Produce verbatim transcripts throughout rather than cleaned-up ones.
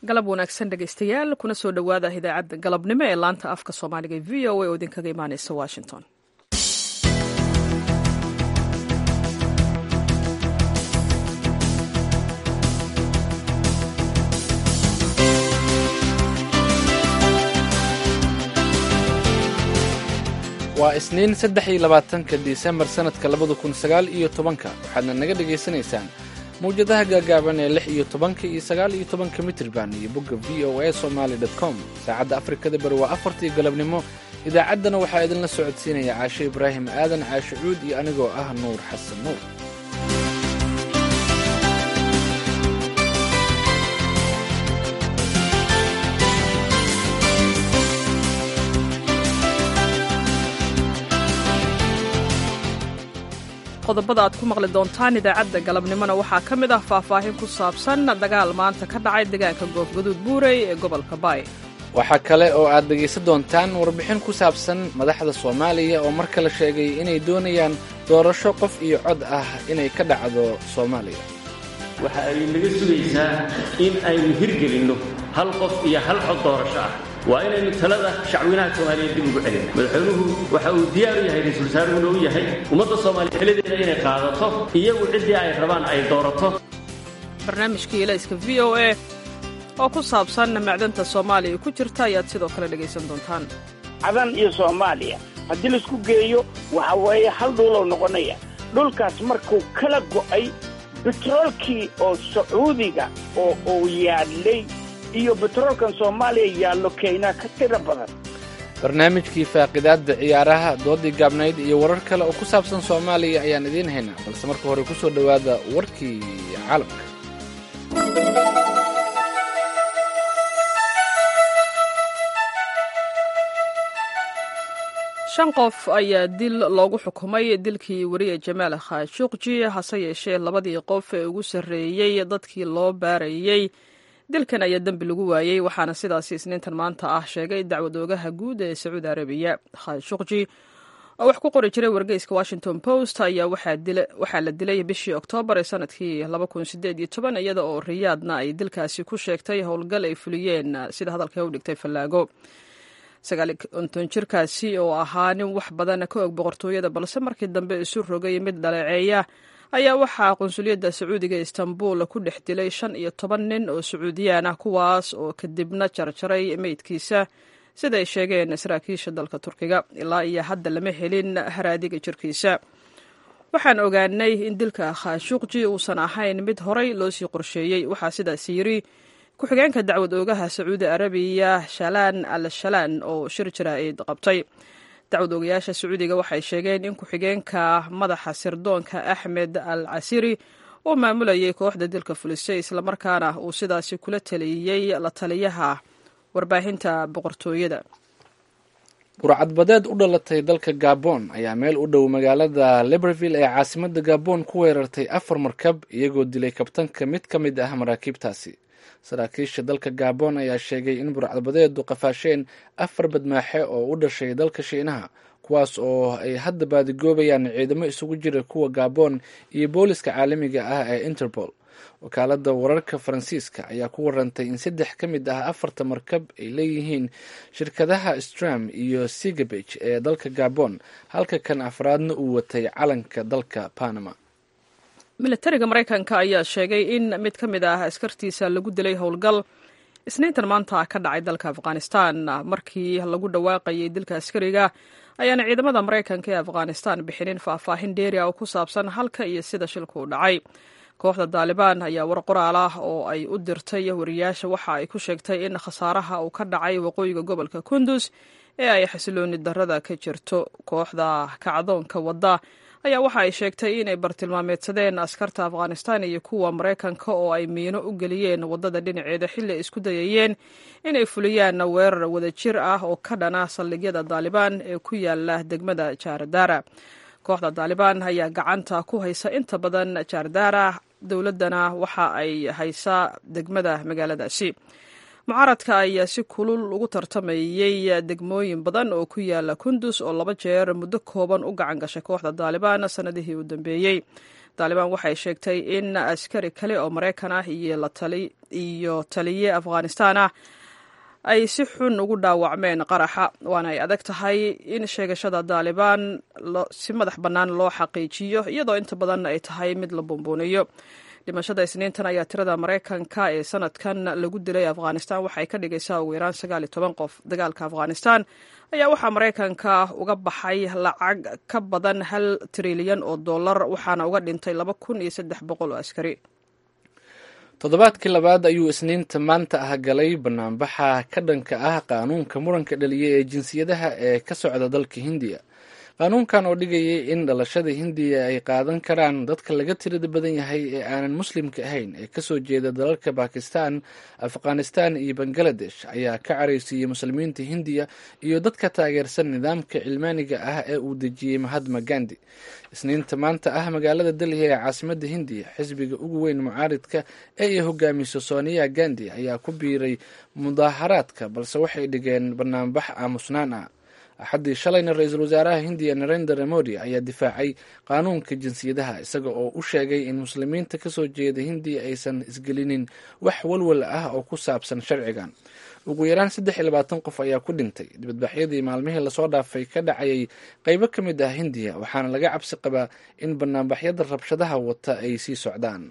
galab wanaagsan dhegaystayaal kuna soo dhowaada idaacadda galabnimo ee laanta afka soomaaliga ee v o a oo idinkaga imaaneysa washington. waa isniin saddex iyo labaatanka disembar sannadka labada kun sagaal iyo tobanka waxaadna naga dhegaysanaysaan mawjadaha gaagaaban ee lix iyo tobanka iyo sagaal iyo tobanka mitirban iyo bogga v o a somaali dot com. saacadda afrikada bari waa afartii galabnimo. idaacaddana waxaa idinla socodsiinaya caashe ibraahim aadan caashe cuud iyo anigoo ah nuur xasan nuur. qodobada aad ku maqli doontaan idaacadda galabnimona waxaa ka mid ah faahfaahin ku saabsan dagaal maanta ka dhacay deegaanka goofgaduud buurey ee gobolka baay. waxaa kale oo aad dhegaysan doontaan warbixin ku saabsan madaxda soomaaliya oo mar kale sheegay inay doonayaan doorasho qof iyo cod ah inay ka dhacdo soomaaliya. waxa ay naga sugaysaa in aynu hirgelinno hal qof iyo hal cod doorasho ah. waa inaynu talada shacwinaha soomaaliyeed dib ugu celin. madaxweynuhu waxa uu diyaar u yahay ra-iisul wasaaruhuna u yahay ummadda soomaaliya xeladeeda inay qaadato iyagu ciddii ay rabaan ay doorato. barnaamijkii ilayska v o a oo ku saabsan macdanta soomaaliya ku jirta ayaad sidoo kale dhegaysan doontaan. cadan iyo soomaaliya haddii laisku geeyo waxa weeye hal dhuulow noqonaya. dhulkaas markuu kala go'ay betroolkii oo sacuudiga oo uu yaadlay iyo betroolkan soomaaliya yaallo keynaa ka tira badan. barnaamijkii faaqidaadda ciyaaraha doodii gaabnayd iyo warar kale oo ku saabsan soomaaliya ayaan idiin haynaa, balse marka hore ku soo dhowaada warkii caalamka. shan qof ayaa dil loogu xukumay dilkii wariye jamaal khashuqji, hase yeeshee labadii qof ee ugu sarreeyey dadkii loo baarayey dilkan ayaa dembi lagu waayey, waxaana sidaasi isniintan maanta ah sheegay dacwad oogaha guud ee sacuudi arabiya. khashuqji oo wax ku qori jiray wargeyska washington post ayaa waxaa la dilay bishii oktoobar ee sanadkii laba kun sideed iyo toban iyada oo riyaadna ay dilkaasi ku sheegtay howlgal ay fuliyeen sida hadalka u dhigtay fallaago. sagaal iyo konton jirkaasi oo ahaa nin wax badan ka og boqortooyada balse markii dambe isu rogay mid dhaleeceeya ayaa waxaa qunsuliyadda sacuudiga istanbul ku dhex dilay shan iyo toban nin oo sacuudiyaan ah, kuwaas oo kadibna jarjaray meydkiisa siday sheegeen saraakiisha dalka turkiga. ilaa iyo hadda lama helin haraadiga jirkiisa. waxaan ogaanay in dilka khashuqji uusan ahayn mid horay loo sii qorsheeyey, waxaa sidaas yiri ku-xigeenka dacwad oogaha sacuudi arabiya shalaan al shalaan oo shir jaraa'id qabtay. dacwad oogayaasha sacuudiga waxay sheegeen in ku-xigeenka madaxa sirdoonka axmed al casiri uu maamulayay kooxda dilka fulisay, islamarkaana uu sidaasi kula taliyey la taliyaha warbaahinta boqortooyada. burcadbadeed u dhalatay dalka gabon ayaa meel u dhow magaalada libreville ee caasimadda gabon ku weerartay afar markab iyagoo dilay kabtanka mid ka mid ah maraakiibtaasi. saraakiisha dalka gabon ayaa sheegay in burcadbadeedu qafaasheen afar badmaaxe oo u dhashay dalka shiinaha, kuwaas oo ay hadda baadigoobayaan ciidamo isugu jira kuwa gabon iyo booliska caalamiga ah ee interpol. wakaaladda wararka faransiiska ayaa ku warantay in saddex ka mid ah afarta markab ay leeyihiin shirkadaha stram iyo sigabej ee dalka gabon, halka kan afraadna uu watay calanka dalka panama. militariga maraykanka ayaa sheegay in mid ka mid ah askartiisa lagu dilay howlgal isniintan maanta ka dhacay dalka afghanistan. markii lagu dhawaaqayay dilka askariga ayaana ciidamada maraykanka ee afghanistan bixinin faahfaahin dheeri ah oo ku saabsan halka iyo sida shilku u dhacay. kooxda daalibaan ayaa war qoraal ah oo ay u dirtay wariyaasha waxa ay ku sheegtay in khasaaraha uu ka dhacay waqooyiga gobolka kundus ee ay xasilooni darrada ka jirto. kooxda kacdoonka wadda ayaa waxa ay sheegtay inay bartilmaameedsadeen askarta afghanistan iyo kuwa maraykanka oo ay miino u geliyeen waddada dhinaceeda xilli ay isku dayayeen inay fuliyaan weerar wadajir ah oo ka dhana saldhigyada daalibaan ee ku yaala degmada jaardara. kooxda daalibaan ayaa gacanta ku haysa inta badan jaardara, dowladdana waxa ay haysaa degmada magaaladaasi. mucaaradka ayaa si kulul ugu tartamayey degmooyin badan oo ku yaala kundus oo laba jeer muddo kooban u gacan gashay kooxda daalibaan sannadihii u dambeeyey. taalibaan waxay sheegtay in askari kale oo maraykan ah iyo taliye afghanistaan ah ay si xun ugu dhaawacmeen qaraxa, waana ay adag tahay in sheegashada taalibaan si madax bannaan loo xaqiijiyo, iyadoo inta badan ay tahay mid la buunbuuniyo. dhimashada isniintan ayaa tirada maraykanka ee sanadkan lagu dilay afghanistan waxay ka dhigaysaa ugu yaraan sagaal iyo toban qof. dagaalka afghanistan ayaa waxaa maraykanka uga baxay lacag ka badan hal trilyan oo dollar, waxaana uga dhintay laba kun iyo saddex boqol oo askari. toddobaadkii labaad ayuu isniinta maanta ah galay banaanbaxa ka dhanka ah qaanuunka muranka dhaliya ee jinsiyadaha ee ka socda dalka hindiya. qaanuunkan oo dhigayay in dhalashada hindiya ay qaadan karaan dadka laga tirada badan yahay ee aanan muslimka ahayn ee kasoo jeeda dalalka bakistan, afghanistan iyo bangaladesh ayaa ka caraysiiyey muslimiinta hindiya iyo dadka taageersan nidaamka cilmaaniga ah ee uu dejiyey mahatma gandi. isniinta maanta ah magaalada delhi ee caasimada hindiya, xisbiga ugu weyn mucaaridka ee ay hogaamiso sonia gandi ayaa ku biiray mudaaharaadka, balse waxay dhigeen banaanbax aamusnaan ah. axaddii shalayna ra-iisul wasaaraha hindiya narendra modi ayaa difaacay qaanuunka jinsiyadaha, isaga oo u sheegay in muslimiinta kasoo jeeda hindiya aysan isgelinin wax walwal ah oo ku saabsan sharcigan. ugu yaraan saddex iyo labaatan qof ayaa ku dhintay dibadbaxyadii maalmihii lasoo dhaafay ka dhacayay qeybo ka mid ah hindiya, waxaana laga cabsi qabaa in banaanbaxyada rabshadaha wata ay sii socdaan.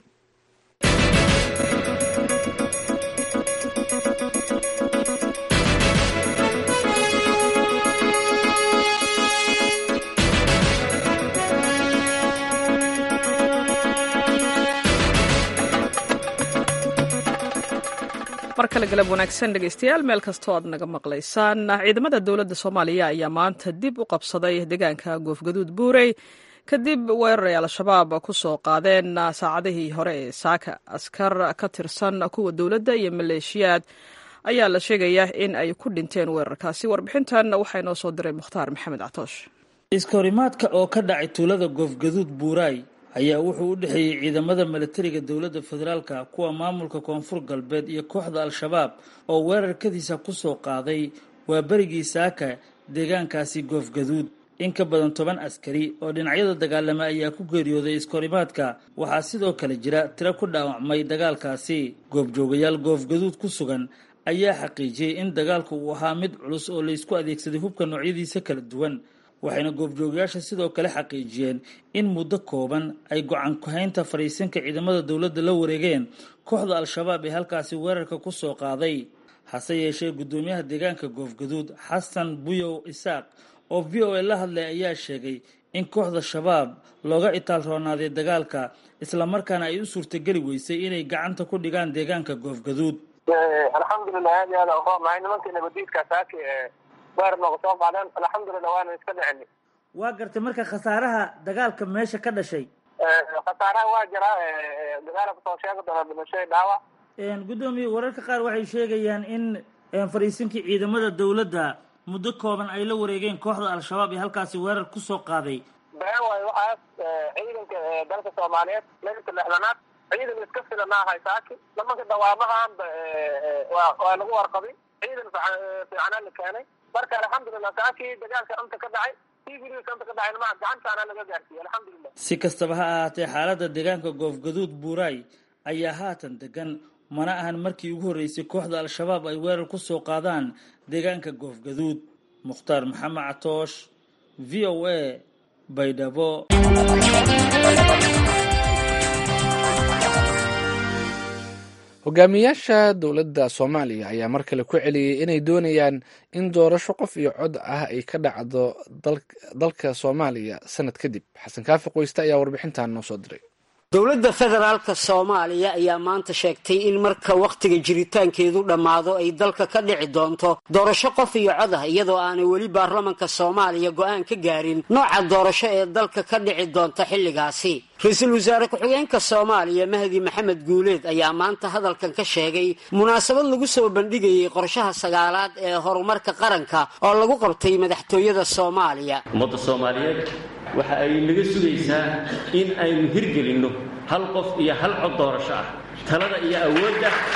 mar kale galab wanaagsan dhegeystayaal, meel kastoo aad naga maqlaysaan. ciidamada dowladda soomaaliya ayaa maanta dib u qabsaday deegaanka goofgaduud buurey kadib weerar ay al-shabaab ku soo qaadeen saacadihii hore ee saaka. askar ka tirsan kuwa dowladda iyo maleeshiyaad ayaa la sheegayaa in ay ku dhinteen weerarkaasi. warbixintan waxaa inoo soo diray mukhtaar maxamed catoosh. iskahorimaadka oo ka dhacay tuulada goofgaduud buuray ayaa wuxuu u dhexeeyey ciidamada milatariga dowladda federaalka, kuwa maamulka koonfur galbeed iyo kooxda al-shabaab oo weerarkadiisa ku soo qaaday waa berigii saaka deegaankaasi goofgaduud. in ka badan toban askari oo dhinacyada dagaalama ayaa ku geeriyooday iskahorimaadka. waxaa sidoo kale jira tiro ku dhaawacmay dagaalkaasi. goobjoogayaal goofgaduud ku sugan ayaa xaqiijiyey in dagaalku uu ahaa mid culus oo laysku adeegsaday hubka noocyadiisa kala duwan, waxayna goobjoogayaasha sidoo kale xaqiijiyeen in muddo kooban ay go-aan ku-haynta fariisinka ciidamada dowladda la wareegeen kooxda al-shabaab ee halkaasi weerarka ku soo qaaday. hase yeeshee guddoomiyaha deegaanka goofgaduud xasan buyow isaaq oo v o a la hadlay ayaa sheegay in kooxda shabaab looga itaal roonaaday dagaalka, islamarkaana ay u suurtageli weysay inay gacanta ku dhigaan deegaanka goofgaduud. alxamdulilah aad iyo aad aan umahay nimankii nabadiidka saaki ee weer nooga soo qaadeen, alxamdulilah waana iska dhicini. waa gartay marka khasaaraha dagaalka meesha ka dhashay? khasaaraha waa jiraa, dagaala kusoo sheegi doona dhimasho dhaawac. guddoomiye, wararka qaar waxay sheegayaan in fariisinkii ciidamada dowladda muddo kooban ay la wareegeen kooxda al-shabaab ee halkaasi weerar kusoo qaaday. been waayo waxaas ciidanka dalka soomaaliyeed lagata lexdanaad ciidan iska filanaahay saaki nimanka dawaamahan waa lagu warqabay, ciidan fiicanaa la keenay. marka alxamdulilah saaki dagaalka anta ka dhacay anta ka dhacay maa gacantaana laga gaarsiiyey alxamdulilah. si kastaba ha ahaatee xaaladda deegaanka goofgaduud buuray ayaa haatan degan, mana ahan markii ugu horreysay kooxda al-shabaab ay weerar ku soo qaadaan deegaanka goofgaduud. mukhtaar maxamed catoosh, v o a, baydhabo. hogaamiyaasha dowladda soomaaliya ayaa mar kale ku celiyey inay doonayaan in doorasho qof iyo cod ah ay ka dhacdo dalka soomaaliya sanad kadib. xasan kaafi qoyste ayaa warbixintan noo soo diray. dowladda federaalka soomaaliya ayaa maanta sheegtay in marka wakhtiga jiritaankeedu dhammaado ay dalka ka dhici doonto doorasho qof iyo cod ah, iyadoo aanay weli baarlamanka soomaaliya go-aan ka gaarin nooca doorasho ee dalka ka dhici doonta xilligaasi. ra-iisul wasaare ku-xigeenka soomaaliya mahdi maxamed guuleed ayaa maanta hadalkan ka sheegay munaasabad lagu soo bandhigayay qorshaha sagaalaad ee horumarka qaranka oo lagu qabtay madaxtooyada soomaaliya. ummadda soomaaliyeed waxa ay naga sugaysaa in aynu hirgelinno hal qof iyo hal cod doorasho ah. talada iyo awoodda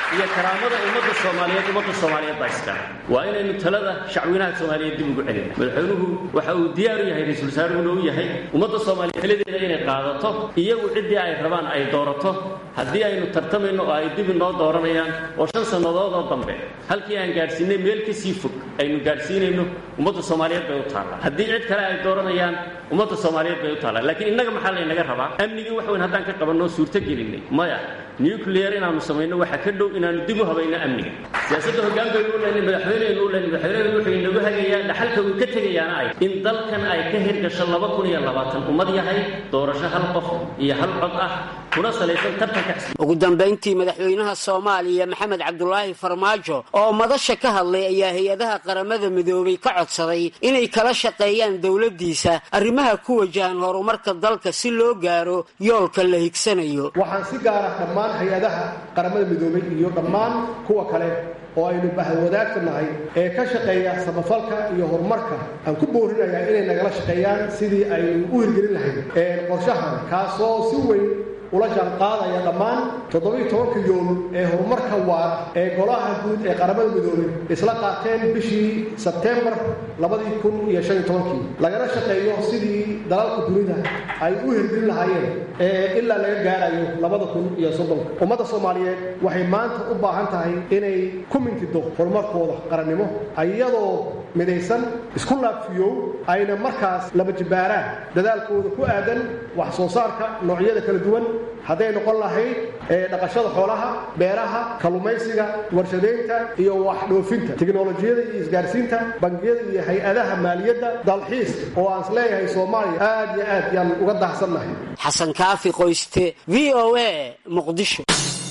iyo karaamada ummadda soomaaliyeed ummadda soomaaliyeed baa iska waa inaynu talada shacwinaha soomaaliyeed dib ugu celina madaxweynuhu waxa uu diyaar u yahay ra-iisul wasaaruhuna u yahay ummadda soomaaliyeed taladeeda inay qaadato iyagu ciddii ay rabaan ay doorato haddii aynu tartamayno oo ay dib inoo dooranayaan oo shan sannadood oo dambe halkii aan gaadhsiinay meel ka sii fog aynu gaadhsiinayno ummadda soomaaliyeed bay u taallaa haddii cid kale ay dooranayaan ummadda soomaaliyeed bay u taallaa laakiin innaga maxaa laynaga rabaa amnigii wax weyn haddaan ka qabanno suurto gelinay maya nuclear inaanu samayno waxa ka dhow inaanu dib u habayno amniga siyaasadda hoggaan baynu u leynay madaxweyneynu u leynay madaxweyneynu wuxuu inagu hagayaa dhaxalka uu ka tegayaana ay in dalkan ay ka hirgasho laba kun iyo labaatan ummad yahay doorasho hal qof iyo hal cod ah kuna salaysan tartanka ugu dambayntii madaxweynaha soomaaliya maxamed cabdulaahi farmaajo oo madasha ka hadlay ayaa hay-adaha qaramada midoobay ka codsaday inay kala shaqeeyaan dowladdiisa arrimaha ku wajahan horumarka dalka si loo gaaro yoolka la higsanayo waxaan si gaar ah dhammaan hay-adaha qaramada midoobay iyo dhammaan kuwa kale oo aynu bahwadaagta nahay ee ka shaqeeya samafalka iyo horumarka aan ku boorinayaa inay nagala shaqeeyaan sidii aynu u hirgelin lahayd qorshahan kaasoo si weyn ula jaan qaadaya dhammaan toddobiyo tobanka yool ee horumarka waara ee golaha guud ee qaramada midoobay isla qaateen bishii sebtembar labadii kun iyo shan iyo tobankii lagana shaqeeyo sidii dalalka dunida ay u hirgelin lahaayeen ee ilaa laga gaarayo labada kun iyo soddonka ummadda soomaaliyeed waxay maanta u baahan tahay inay ku mintido horumarkooda qarannimo iyadoo midaysan isku laafiyow ayna markaas laba jibaaraan dadaalkooda ku aadan wax soo saarka noocyada kala duwan hadday noqon lahayd dhaqashada xoolaha beeraha kalluumaysiga warshadeynta iyo wax dhoofinta tiknolojiyada iyo isgaarsiinta bangiyada iyo hay-adaha maaliyadda dalxiis oo aan is leeyahay soomaaliya aad iyo aad yaan uga dahsannahay xasan kaafi qoyste v o a muqdisho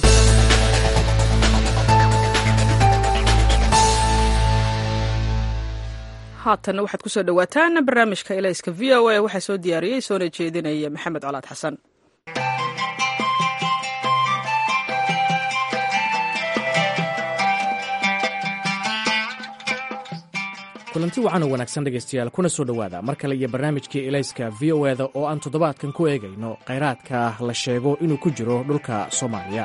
haatanna waxaad ku soo dhowaataan barnaamijka ilayska v o a waxaa soo diyaariyey soona jeedinaya maxamed colaad xasan kulanti wacan oo wanaagsan dhegaystayaal kuna soo dhowaada mar kale iyo barnaamijkii ilayska v o eda oo aan toddobaadkan ku eegayno khayraadka la sheego inuu ku jiro dhulka soomaaliya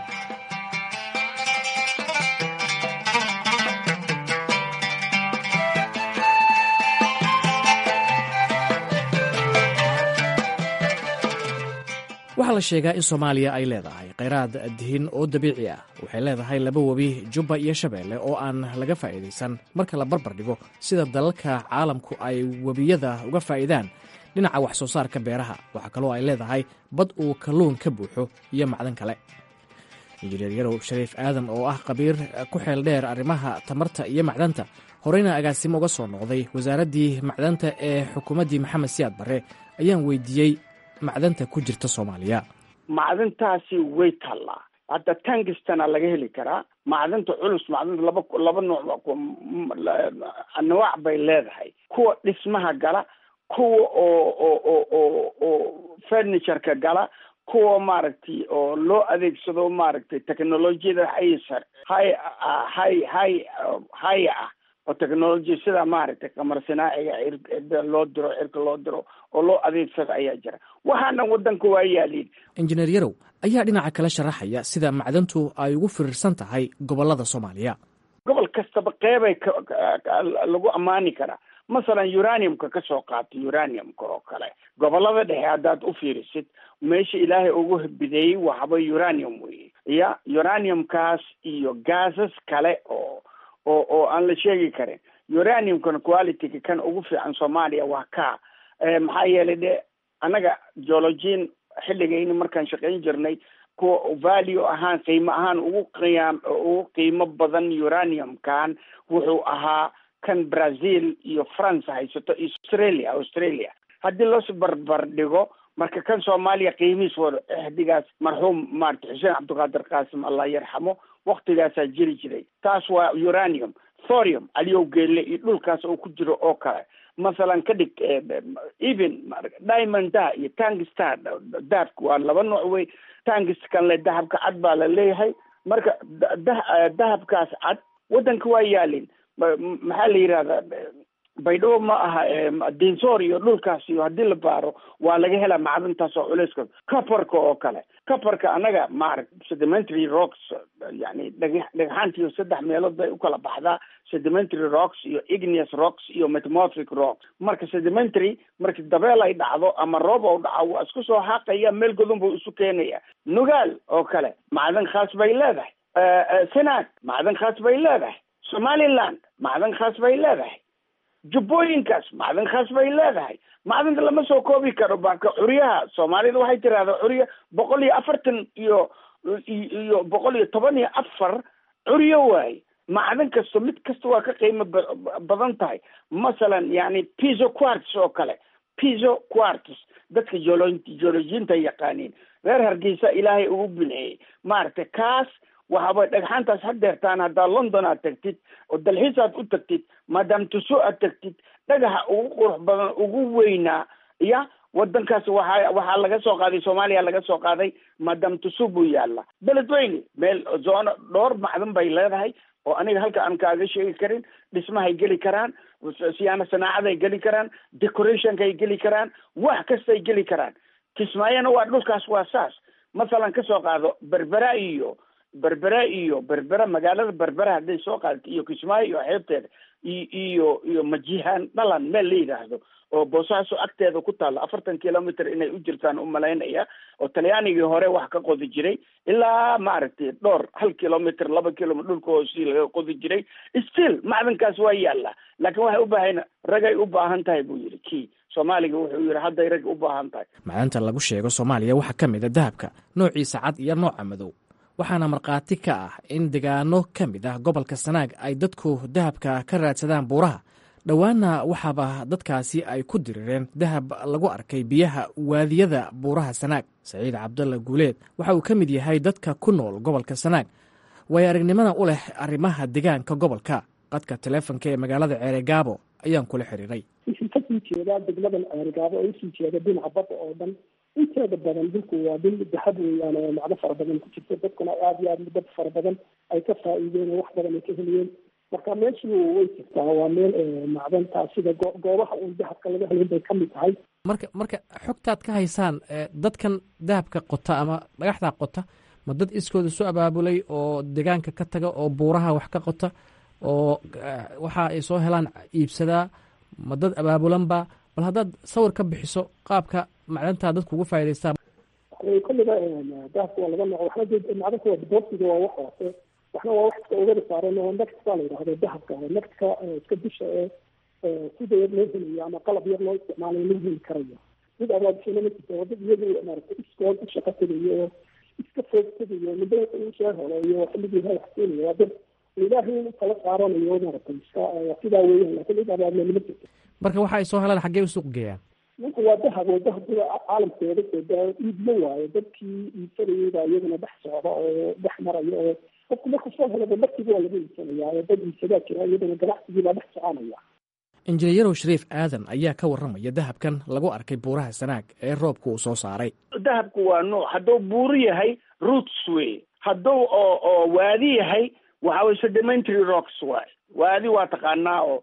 waxaa la sheegaa in soomaaliya ay leedahay khayraad dihin oo dabiici ah waxay leedahay laba webi jubba iyo shabeelle oo aan laga faa'iidaysan marka la barbar dhigo sida dalalka caalamku ay webiyada uga faa'iidaan dhinaca wax soo saarka beeraha waxaa kaloo ay leedahay bad uu kalluun ka buuxo iyo macdan kale injineer yarow shariif aadan oo ah khabiir ku xeel dheer arrimaha tamarta iyo macdanta horeyna agaasimo uga soo noqday wasaaraddii macdanta ee xukuumaddii maxamed siyaad barre ayaan weydiiyey macdanta ku jirta soomaaliya macdantaasi way taallaa hadda tangistana laga heli karaa macdanta culus macdanta laba laba nooc anwaac bay leedahay kuwa dhismaha gala kuwa oo oo oo oo oo furnitureka gala kuwa maaragtay oo loo adeegsado maaragtay technolojiyada haysa hay hay hay hay ah oo technology sida maaragtay qamar sanaaciga cirka loo diro cirka loo diro oo loo adeegsado ayaa jira waxaana wadanka waa yaaliin injineer yarow ayaa dhinaca kala sharaxaya sida macdantu ay ugu firirsan tahay gobolada soomaaliya gobol kastaba qeybay lagu ammaani karaa masalan uraniumka ka soo qaata uraniumka oo kale gobolada dhexe haddaad u fiirisid meesha ilaahay ugu bideeyey waxba uranium weeye ya uraniumkaas iyo gaasas kale oo oo oo aan la sheegi karin uraniumkan qualityga kan ugu fiican soomaaliya waa ka maxaa yeelay de annaga geologian xilligayni markaan shaqayn jirnay kuwa value ahaan qiimo ahaan ugu qiyaam ugu qiimo badan uraniumkan wuxuu ahaa kan Brazil iyo France haysato Australia Australia haddii loo barbar dhigo marka kan Soomaaliya qiimihiis wada xdigaas marxuum Maarta Xuseen Cabdiqaadir Qaasim Allah yarxamo waqtigaasaa jiri jiray taas waa uranium thorium aliyow geelle iyo dhulkaas oo ku jiro oo kale masalan ka dhig even diamond da iyo tungsten dahabka waa laba nooc wey tungsten le dahabka cad baa la leeyahay marka dahabkaas cad wadanka waa yaalin maxaa la yidhahdaa baydhabo ma aha dinsoor iyo dhulkaas iyo haddii la baaro waa laga helaa macdintaas oo culeyska coparka oo kale coparka annaga maarag sedimentary rocks yani dhagxaantiiyo saddex meelood bay u kala baxdaa, sedimentary rocks iyo igneous rocks iyo metamorphic rocks. marka sedimentary marki dabeel ay dhacdo ama roob u dhaco waa isku soo xaaqaya, meel godon buu isu keenaya. nugaal oo kale macdan khaas bay leedahay, sanaag macdan khaas bay leedahay, somaliland macdan khaas bay leedahay, jubbooyinkaas macdan khaas bay leedahay. macdanta lama soo koobi karo. baka curyaha soomaalida waxay tirahdaa curya boqol iyo afartan iyo iyo boqol iyo toban iyo afar curyo waaye. macdan kasto mid kasta waa ka qiimo badan tahay. masalan yani piso quartz oo kale, piso quartz dadka geologiinta yaqaaniin reer Hargeysa ilaahay ugu bineeyey maaragtay kaas waxaaba dhagxaantaas hadeertaan haddaa London aad tagtid oo dalxiis aad u tagtid, maadaam tuso aad tagtid, dhagaxa ugu qurux badan ugu weynaa ya wadankaas waxaa waxaa laga soo qaaday Soomaaliya laga soo qaaday, maadaam tuso buu yaalla. beledweyne meel zone dhowr macdan bay leedahay oo aniga halka aan kaaga sheegi karin. dhismahay geli karaan, siyaana sanaacaday geli karaan, decorationkay geli karaan, wax kastay geli karaan. kismaayana waa dhulkaas waa saas. masalan kasoo qaado berbera iyo berbera iyo berbera magaalada berbera hadday soo qaadato iyo kismaayo iyo xeebteeda iyo iyo majihaan dhalan meel la yidhaahdo oo boosaaso agteeda ku taalla afartan kilomitr inay u jirtaan u malaynaya, oo talyaanigii hore wax ka qodi jiray ilaa maaragtay dhowr hal kilomitr laba kilomitr dhulka hoosii laga qodi jiray. still macdankaas waa yaalla, laakiin waxay u baahan ragay u baahan tahay buu yidhi kii soomaaliga wuxuu yidhi hadday rag u baahan tahay. macdanta lagu sheego soomaaliya waxaa ka mid a dahabka noociisa cad iyo nooca madow, waxaana markhaati ka ah in deegaano ka mid ah gobolka sanaag ay dadku dahabka ka raadsadaan buuraha. dhowaana waxaaba dadkaasi ay ku dirireen dahab lagu arkay biyaha waadiyada buuraha sanaag. saciid cabdalla guuleed waxa uu ka mid yahay dadka ku nool gobolka sanaag, way aragnimada u leh arrimaha deegaanka gobolka. qadka taleefonka ee magaalada ceerigaabo ayaan kula xiriiray. wixii kasii jeedaa degmadan ceerigaabo oo usii jeeda dhinaca badda oo dhan inteeda badan dhulku waa dhul dahab weeyaan oo macdo fara badan ku jirto, dadkuna aada iyo aada dad fara badan ay ka faa'iideen oo wax badan ay ka heliyeen. marka meeshu way jirtaa, waa meel macdantaa sida goobaha uu dahabka laga helin bay kamid tahay. marka marka xogtaad ka haysaan dadkan dahabka qota ama dhagaxdaa qota, ma dad iskooda soo abaabulay oo deegaanka ka taga oo buuraha wax ka qota oo waxa ay soo helaan iibsadaa, ma dad abaabulanba? bal haddaad sawir ka bixiso qaabka macdantaa dadku uga faa'idaystaan. kolliba dahabka waa laga noqo, waxna macdanka waa boorsiga waa wax hoose, waxna waa wax iska ogada saaran oo nagtka la yidhahdo dahabka nagtka iska dusha ee sida yar loo helayo ama qalab yar loo isticmaalayo lagu heli karayo. mid abaabishana ma jirto, waa dad iyagu maaragtay iskood u shaqa tegayo oo iska foog tegayo midda uu soo helo iyo xilligii ha wax keenayo, waa dad ilaahay kala saaranayo maaragtay iska sidaa weeyaan, laakiin cid abaabule ma jirto. marka waxa ay soo helaan xaggee u suuq geeyaan? ninka waa dahab oo dahabka caalamkeeda soo iibma waayo, dadkii iibsanayay baa iyaguna dhex socda oo dhex maraya oo qofku markuu soo helaba markiiba waa laga iibsanayaa oo dad iibsadaa jira, iyadana ganacsigii baa dhex soconaya. injineeyarow shariif aadan ayaa ka warramaya dahabkan lagu arkay buuraha sanaag ee roobka uu soo saaray. dahabku waa nooc, hadduu buuru yahay roots wey, hadduu oo oo waadi yahay waxa way sedimentary rocks waay. waadi waa taqaanaa oo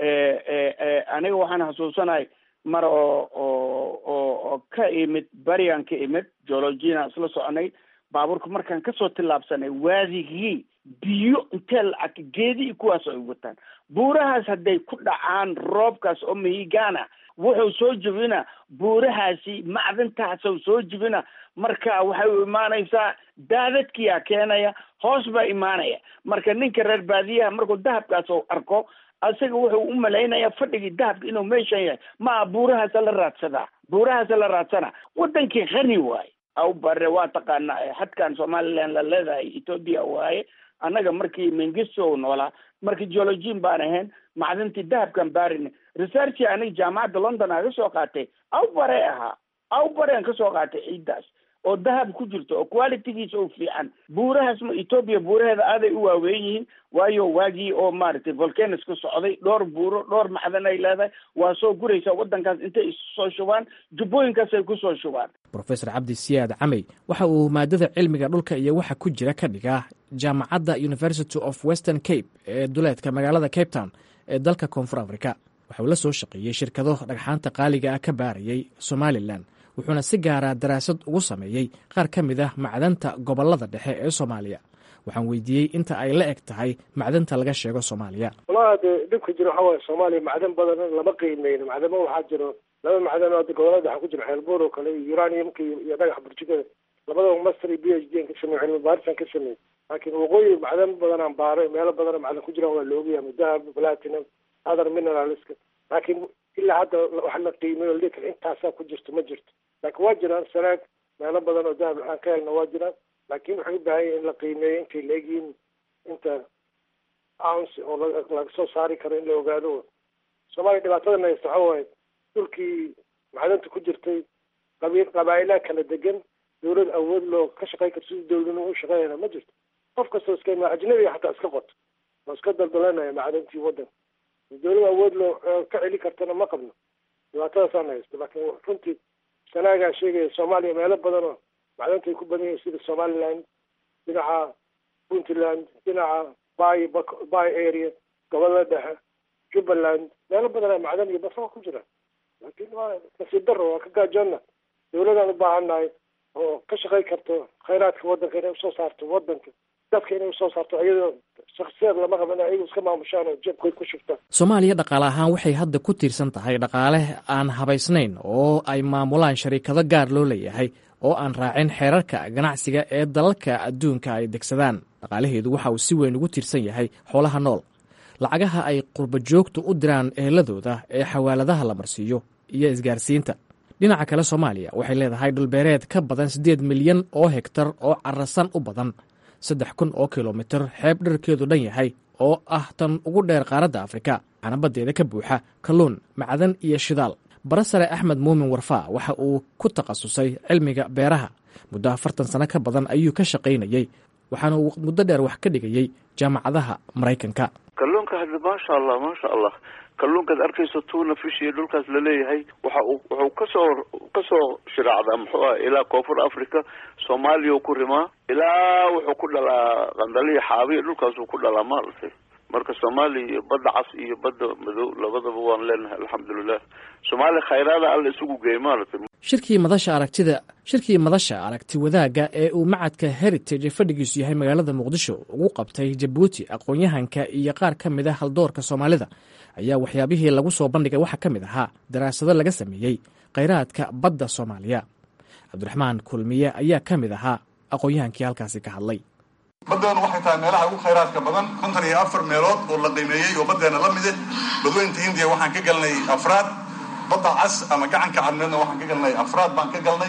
aniga waxaan xasuusanahay mar oo oo oo ka imid bariyan ka imid geologina isla soconay, baabuurka markaan kasoo tillaabsanay waadigii biyo intee lacag geedii kuwaas ay wataan. buurahaas hadday ku dhacaan roobkaas oo mihigaana wuxuu soo jebina buurahaasi macdantaasuu soo jebina, marka waxay u imaanaysaa daadadkiyaa keenaya, hoos baa imaanaya. marka ninka reer baadiyaha markuu dahabkaas u arko asaga wuxuu u malaynayaa fadhigii dahabka inuu meeshan yahay, maa buurahaasa la raadsadaa buurahaasa la raadsana. wadankii qani waaye aw bare waa taqaanaa xadkan somaliland la leedahay ethiopia waaye. annaga markii mengisto noolaa markii geologin baan ahayn macdintii dahabkan baarin researchi aniga jaamacadda london aga soo qaatay aw bare ahaa aw bareen ka soo qaatay ciidaas oo dahab ku jirto oo qualitygiisa u fiican. buurahaas ma Ethiopia buuraheeda aaday u waaweyn yihiin, waayo waagii oo maaragtay volcanoes ku socday dhowr buuro dhowr macdan ay leedahay, waa soo guraysa wadankaas intay isu soo shubaan, jubbooyinkaas ay ku soo shubaan. professor cabdi siyaad camey waxa uu maadada cilmiga dhulka iyo waxa ku jira ka dhigaa jaamacadda University of Western Cape ee duleedka magaalada Cape Town ee dalka koonfur Afrika. waxa uu la soo shaqeeyey shirkado dhagxaanta qaaliga ah ka baarayay Somaliland, wuxuuna si gaara daraasad ugu sameeyey qaar ka mid ah macdanta gobollada dhexe ee Soomaaliya. waxaan weydiiyey inta ay la eg tahay macdanta laga sheego soomaaliya. walahi de dhibka jiro waxaa waaye soomaaliya macdan badan lama qiimeyno. macdamo waxaa jiro laba macdan oo gobolada waxaa ku jira xeelbuur oo kale iyo uraniumka iyo dhagax burjikada labadaba master iyo b h d ka sameeyey cilmi baarisan ka sameeyey. laakiin waqooyi macdan badan aan baaray meelo badan macdan ku jiraan waa la ogyahay dahab platinum other minerals. laakiin ilaa hadda wax la qiimeeyo leeyahay intaasaa ku jirto ma jirto. laakiin waa jiraan sanaad meelo badan oo dahab aan ka helna waa jiraan. laakiin waxay u baahan yihiin in la qiimeeyo intay leegiin inta ounce oo laga soo saari karo in la ogaado. soomaaliya dhibaatadana haysta waxaa waaye dhulkii macdanta ku jirtay qabiil qabaa'ilaha kala degan dawlad awood loo ka shaqey karto sidii dawladnimo u shaqeynaya ma jirto. qof kastoo iska imaa ajnabiga xataa iska qoto oo iska daldalanaya macdantii waddan dawlad awood loo ka celi kartana ma qabno. dhibaatadaasaan haysto. laakiin runtii sanaagaa sheegaya soomaaliya meelo badan oo macdanta ay ku badan yihiin sida somaliland dhinaca puntland dhinaca bay bay area gobolada dhexe jubbaland meelo badan macdan iyo basaba ku jiraan. laakiin waa nasiib darro waa ka gaajoonna dawladaan u baahannahay oo ka shaqey karto khayraadka waddanka inay usoo saarto waddanka dadka inay usoo saarto iyadoo shakhsiyaad lama qaban ayagu iska maamushaan oo jabkoy ku shubtaan. soomaaliya dhaqaale ahaan waxay hadda ku tiirsan tahay dhaqaale aan habaysnayn oo ay maamulaan shariikado gaar loo leeyahay oo aan raacin xeerarka ganacsiga ee dalalka adduunka ay degsadaan. dhaqaalaheedu waxa uu si weyn ugu tiirsan yahay xoolaha nool, lacagaha ay qurba joogtu u diraan eheladooda ee xawaaladaha la marsiiyo iyo isgaarsiinta. dhinaca kale soomaaliya waxay leedahay dhulbeereed ka badan siddeed milyan oo hektar oo carasan u badan saddex kun oo kilomitir xeeb dherkeedu dhan yahay oo ah tan ugu dheer qaaradda afrika, waxaana baddeeda ka buuxa kalluun, macdan iyo shidaal. barasare axmed muumin warfaa waxa uu ku takhasusay cilmiga beeraha. muddo afartan sano ka badan ayuu ka shaqaynayey, waxaana uu muddo dheer wax ka dhigayey jaamacadaha maraykanka. kalluunka hadda maasha allah maasha allah kalluunkaad arkayso tuuna fish iyo dhulkaas laleeyahay waxa uu wuxuu kasoo kasoo shiraacdaa muxuu ah ilaa koonfur africa soomaaliya ku rimaa ilaa wuxuu ku dhalaa qandaliya xaabiya dhulkaasuu ku dhalaa maaragtay. marka soomaaliya iyo badda cas iyo badda madow labadaba waan leenahay alxamdulilah. soomaaliya khayraada alla isugu geey maaragtay. shirkii madasha aragtida shirkii madasha aragti wadaagga ee uu macadka heritage ee fadhigiisu yahay magaalada muqdisho ugu qabtay jabuuti aqoon-yahanka iyo qaar ka mid a haldoorka soomaalida ayaa waxyaabihii lagu soo bandhigay waxaa ka mid ahaa daraasado laga sameeyey khayraadka badda soomaaliya. cabdiraxmaan kulmiye ayaa ka mid ahaa aqoon-yahankii halkaasi ka hadlay. baddeenu waxay tahay meelaha ugu khayraadka badan konton iyo afar meelood oo la qiimeeyey oo baddeena la mide. badweynta hindiya waxaan ka galnay afraad, badda cas ama gacanka cadmeedna waxaan ka galnay afraad baan ka galnay.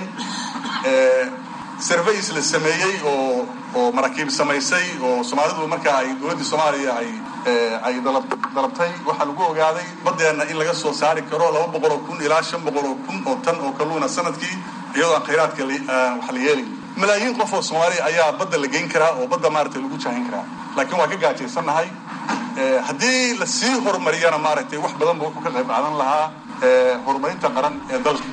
surveys la sameeyey oo oo maraakiib samaysay oo soomaalidu markaa ay dowladda soomaaliya ay ay dalab dalabtay waxaa lagu ogaaday baddeena in laga soo saari karo laba boqol oo kun ilaa shan boqol oo kun oo tan oo kalluuna sanadkii iyadoo aan khayraadka wax la yeelin. malaayiin qof oo soomaali ayaa badda la geyn karaa oo badda maaragtay lagu jaahin karaa. laakiin waa ka gaajaysannahay. haddii lasii horumariyana maaragtay wax badan ba wuxuu ka qayb qaadan lahaa horumarinta qaran ee dalka.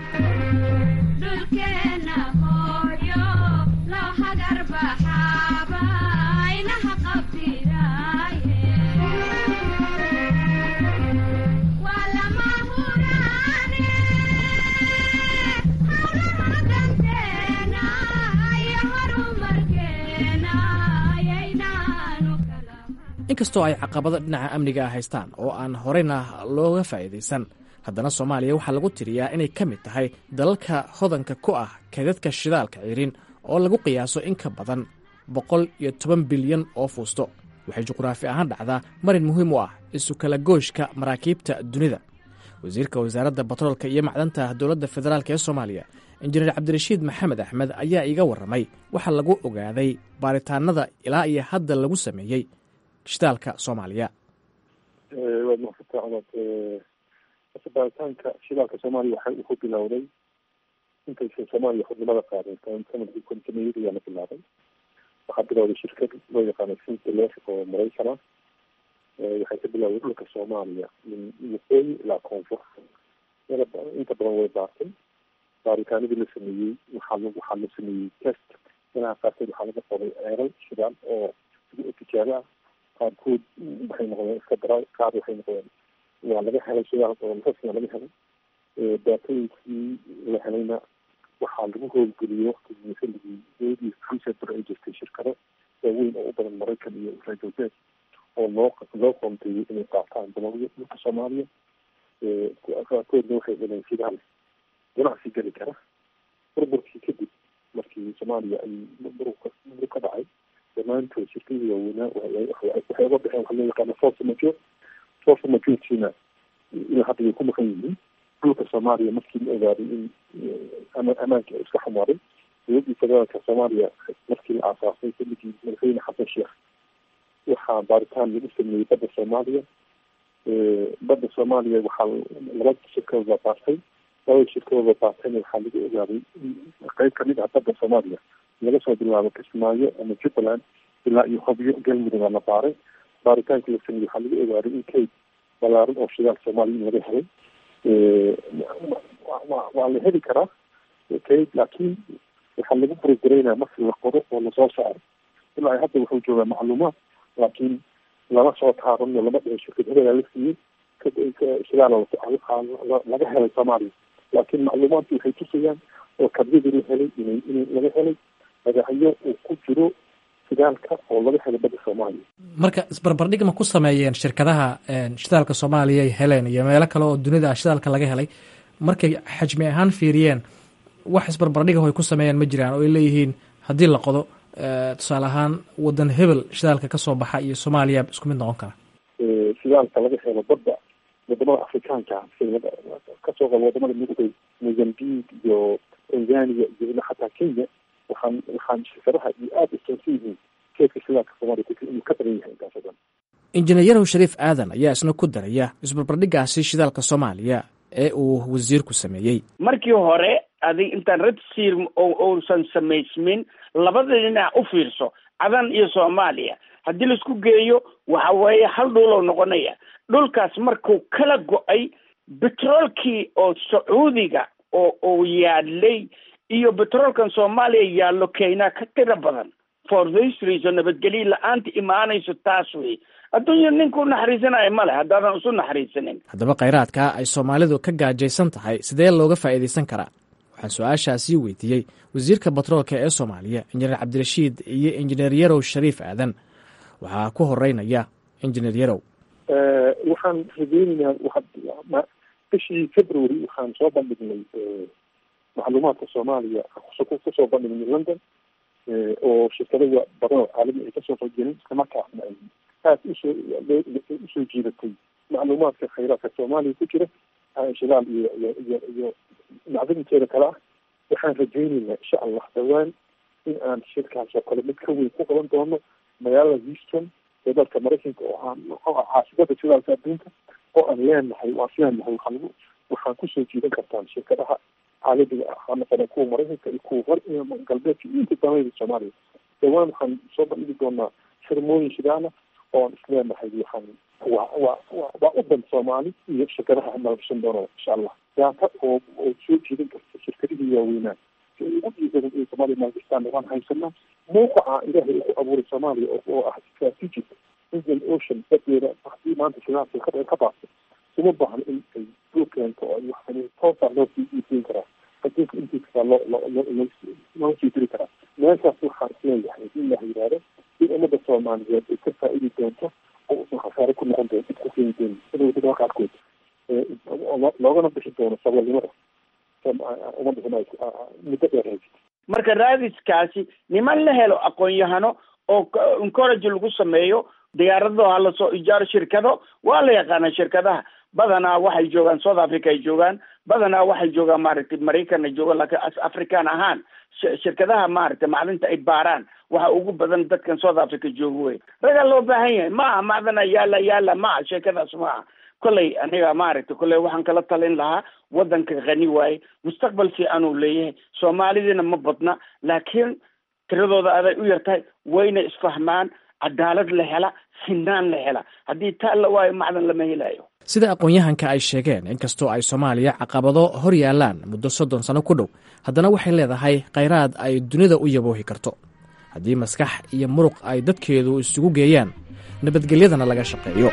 inkastoo ay caqabado dhinaca amniga ah haystaan oo aan horeyna looga faa'iidaysan, haddana soomaaliya waxaa lagu tiriyaa inay ka mid tahay dalalka hodanka ku ah kaydadka shidaalka cirin oo lagu qiyaaso in ka badan boqol iyo toban bilyan oo fuusto. waxay juqraafi ahaan dhacdaa marin muhiim u ah isu kala gooshka maraakiibta dunida. wasiirka wasaaradda batroolka iyo macdanta dowladda federaalk ee soomaaliya injineer cabdirashiid maxamed axmed ayaa iiga warramay waxa lagu ogaaday baaritaanada ilaa iyo hadda lagu sameeyey shidaalka soomaaliya. waad mahadsantahay cumad. baaritaanka shidaalka soomaaliya waxa uu ku bilowday intaysan soomaaliya xubnimada qaadan sanadkii kontoniyada ayaa la bilaabay. waxaa bilowday shirkad loo yaqaano sintelef oo maraykan ah. waxay ka bilowday dhulka soomaaliya min waqooyi ilaa koonfur. inta badan way baartay. baaritaanadii la sameeyey waxaa waxaa la sameeyey test. meelaha qaarkood waxaa laga qoday ceeral shidaal oo tijaabo ah. qaarkood waxay noqdeen iska dara, qaar waxay noqdeen waa laga helay shidaal oo rasmi laga helay. daatooyinkii la helayna waxaa lagu howlgeliyey waqtigii xilligii eedii researcher ay jirtay shirkado waaweyn oo u badan maraykan iyo reer galbeed oo loo loo qoonteeyey inay qaataan dalalyo dhulka soomaaliya qaarkoodna waxay heleen fidaal ganacsi geli kara burburkii kadib markii soomaaliya ay burburka burburka ka dhacay dhammaantood shirkadii waaweynaa waxay uga baxeen waxa loo yaqaana force majeure force majeuretiina ilaa hadda way ku maqan yihiin dhulka soomaaliya markii la ogaaday in amaanka iska xumaaday dowladdii federaalka soomaaliya markii la aasaasay xilligii madaxweyne xasan sheekh waxaa baaritaan lagu sameeyey badda soomaaliya badda soomaaliya waxaa laba shirkadood baa baartay labada shirkadood baa baartayna waxaa lagu ogaaday in qeyb kamid ah badda soomaaliya laga soo bilaabo kismaayo ama jubbaland ilaa iyo hobyo galmudug aa la baaray baaritaankii la sameeyey waxaa lagu ogaaday in kayd balaaran oo shidaal soomaaliya in laga helay waa la heli karaa kayd laakiin waxaa lagu burogaraynaa markii la qodo oo lasoo saaray ilaa hadda wuxuu joogaa macluumaad laakiin lama soo taarano lama dhihin shirkad hebelaa la siiyey shidaal laga helay soomaaliya laakiin macluumaadku waxay tusayaan oo kabyadii la helay in in laga helay magacyo uu ku jiro shidaalka oo laga helay badda soomaaliya marka isbarbardhig ma ku sameeyeen shirkadaha shidaalka soomaaliya ay heleen iyo meelo kale oo dunida shidaalka laga helay markay xajmi ahaan fiiriyeen wax isbarbardhiga ay ku sameeyeen ma jiraan oo ay leeyihiin haddii la qodo tusaale ahaan wadan hebel shidaalka kasoo baxa iyo soomaaliya isku mid noqon kara shidaalka laga helo badda wadamada afrikaanka kasoo qaba wadamada midoobay mozambique iyo tanzania iyo xataa kenya waxaan waxaan shirkadaha iyo aada usoonsan yihiin keedka shidaalka soomaaliya inuu ka badan yahay intaas oo dhan injineeyarow shariif aadan ayaa isna ku daraya isbarbardhigaasi shidaalka soomaaliya ee uu wasiirku sameeyey markii hore adig intaan red seal ousan samaysmin labada dhinac u fiirso cadan iyo soomaaliya haddii laisku geeyo waxa weeye hal dhuulow noqonaya dhulkaas markuu kala go-ay betroolkii oo sacuudiga oo uu yaalay iyo betroolkan soomaaliya yaallo kenya ka tiro badan for this reason nabadgelyo la-aanta imaanayso taas wey adduunya ninku naxariisanayo male haddaadan isu naxariisanin haddaba khayraadka ay soomaalidu ka gaajaysan tahay sidee looga faa'iidaysan karaa waxaan su-aashaasii weydiiyey wasiirka batroolka ee soomaaliya injineer cabdirashiid iyo injineer yarow shariif aadan waxaa ku horeynaya injineer yarow waxaan rajeynaynaa bishii february waxaan soo bandhignay macluumaadka soomaaliya kusoo bandhignay london oo shirkado badan oo caalami ay kasoo qeybgelin islamarkaasna ay aada usoo usoo jiidatay macluumaadka khayraadka soomaaliya ku jira shidaal iyo iyo iyo iyo macdinteeda kale ah waxaan rajeynaynaa insha allah dhawaan in aan shirkaas oo kale mid ka weyn ku qaban doono magaalada houston ee dalka maraykanka oo aan caasimada shidaalka adduunka oo aan leenahay waan leenahay waxaan waxaan kusoo jiidan kartaan shirkadaha caalamiga ah ha noqona kuwa maraykanka iyo kuwa hor iyo galbeedka iyo inta damayda soomaaliya dhawaan waxaan soo bandhigi doonaa xirmooyin shidaala oo aan isleenahay waxaan waa waa waa u dan soomaali iyo shirkadaha nalgashan doono insha allah daata oo oo soo jiidan karta shirkadihii waaweynaa si ay ugu dhiisadan inay soomaaliya maalgastaan waan haysanaa mawqaca ilaahay uu ku abuuray soomaaliya oo ah strategic indian ocean badeeda haddii maanta shidaalka ka ka baasta uma baahno in ay dul keento oo wax toosaa loo sii iibgeyn karaa adduunka intiisa loo loo loo sii diri karaa meeshaas waxaan isleeyahay hadii ilaah yidhaahdo in ummadda soomaaliyeed ay ka faa'iidi doonto oo usan khasaare ku noqon doonto ku keeni doono sida wadada qaarkood loogana bixi doono saboolnimada ummadda soomaaliya muddo dheer haysid marka raadiskaasi niman la helo aqoon-yahano oo encourage lagu sameeyo diyaarado ha lasoo ijaaro shirkado waa la yaqaana shirkadaha badanaa waxay joogaan south africa ay joogaan badanaa waxay joogaan maaragtay maraykan ay joogaan laakiin african ahaan shirkadaha maaragtay macdinta ay baaraan waxa ugu badan dadkan south africa jooga wey ragaa loo baahan yahay ma aha macdana yaala yaala ma aha sheekadaas ma aha kolley aniga maaragtay kolley waxaan kala talin lahaa wadanka qani waaye mustaqbal fiican uu leeyahay soomaalidina ma badna laakiin tiradooda aday u yartahay wayna isfahmaan cadaalad la hela sinaan la hela haddii taa la waayo macdan lama helayo sida aqoon-yahanka ay sheegeen inkastoo ay soomaaliya caqabado hor yaalaan muddo soddon sano ku dhow haddana waxay leedahay khayraad ay dunida u yaboohi karto haddii maskax iyo muruq ay dadkeedu isugu geeyaan nabadgelyadana laga shaqeeyo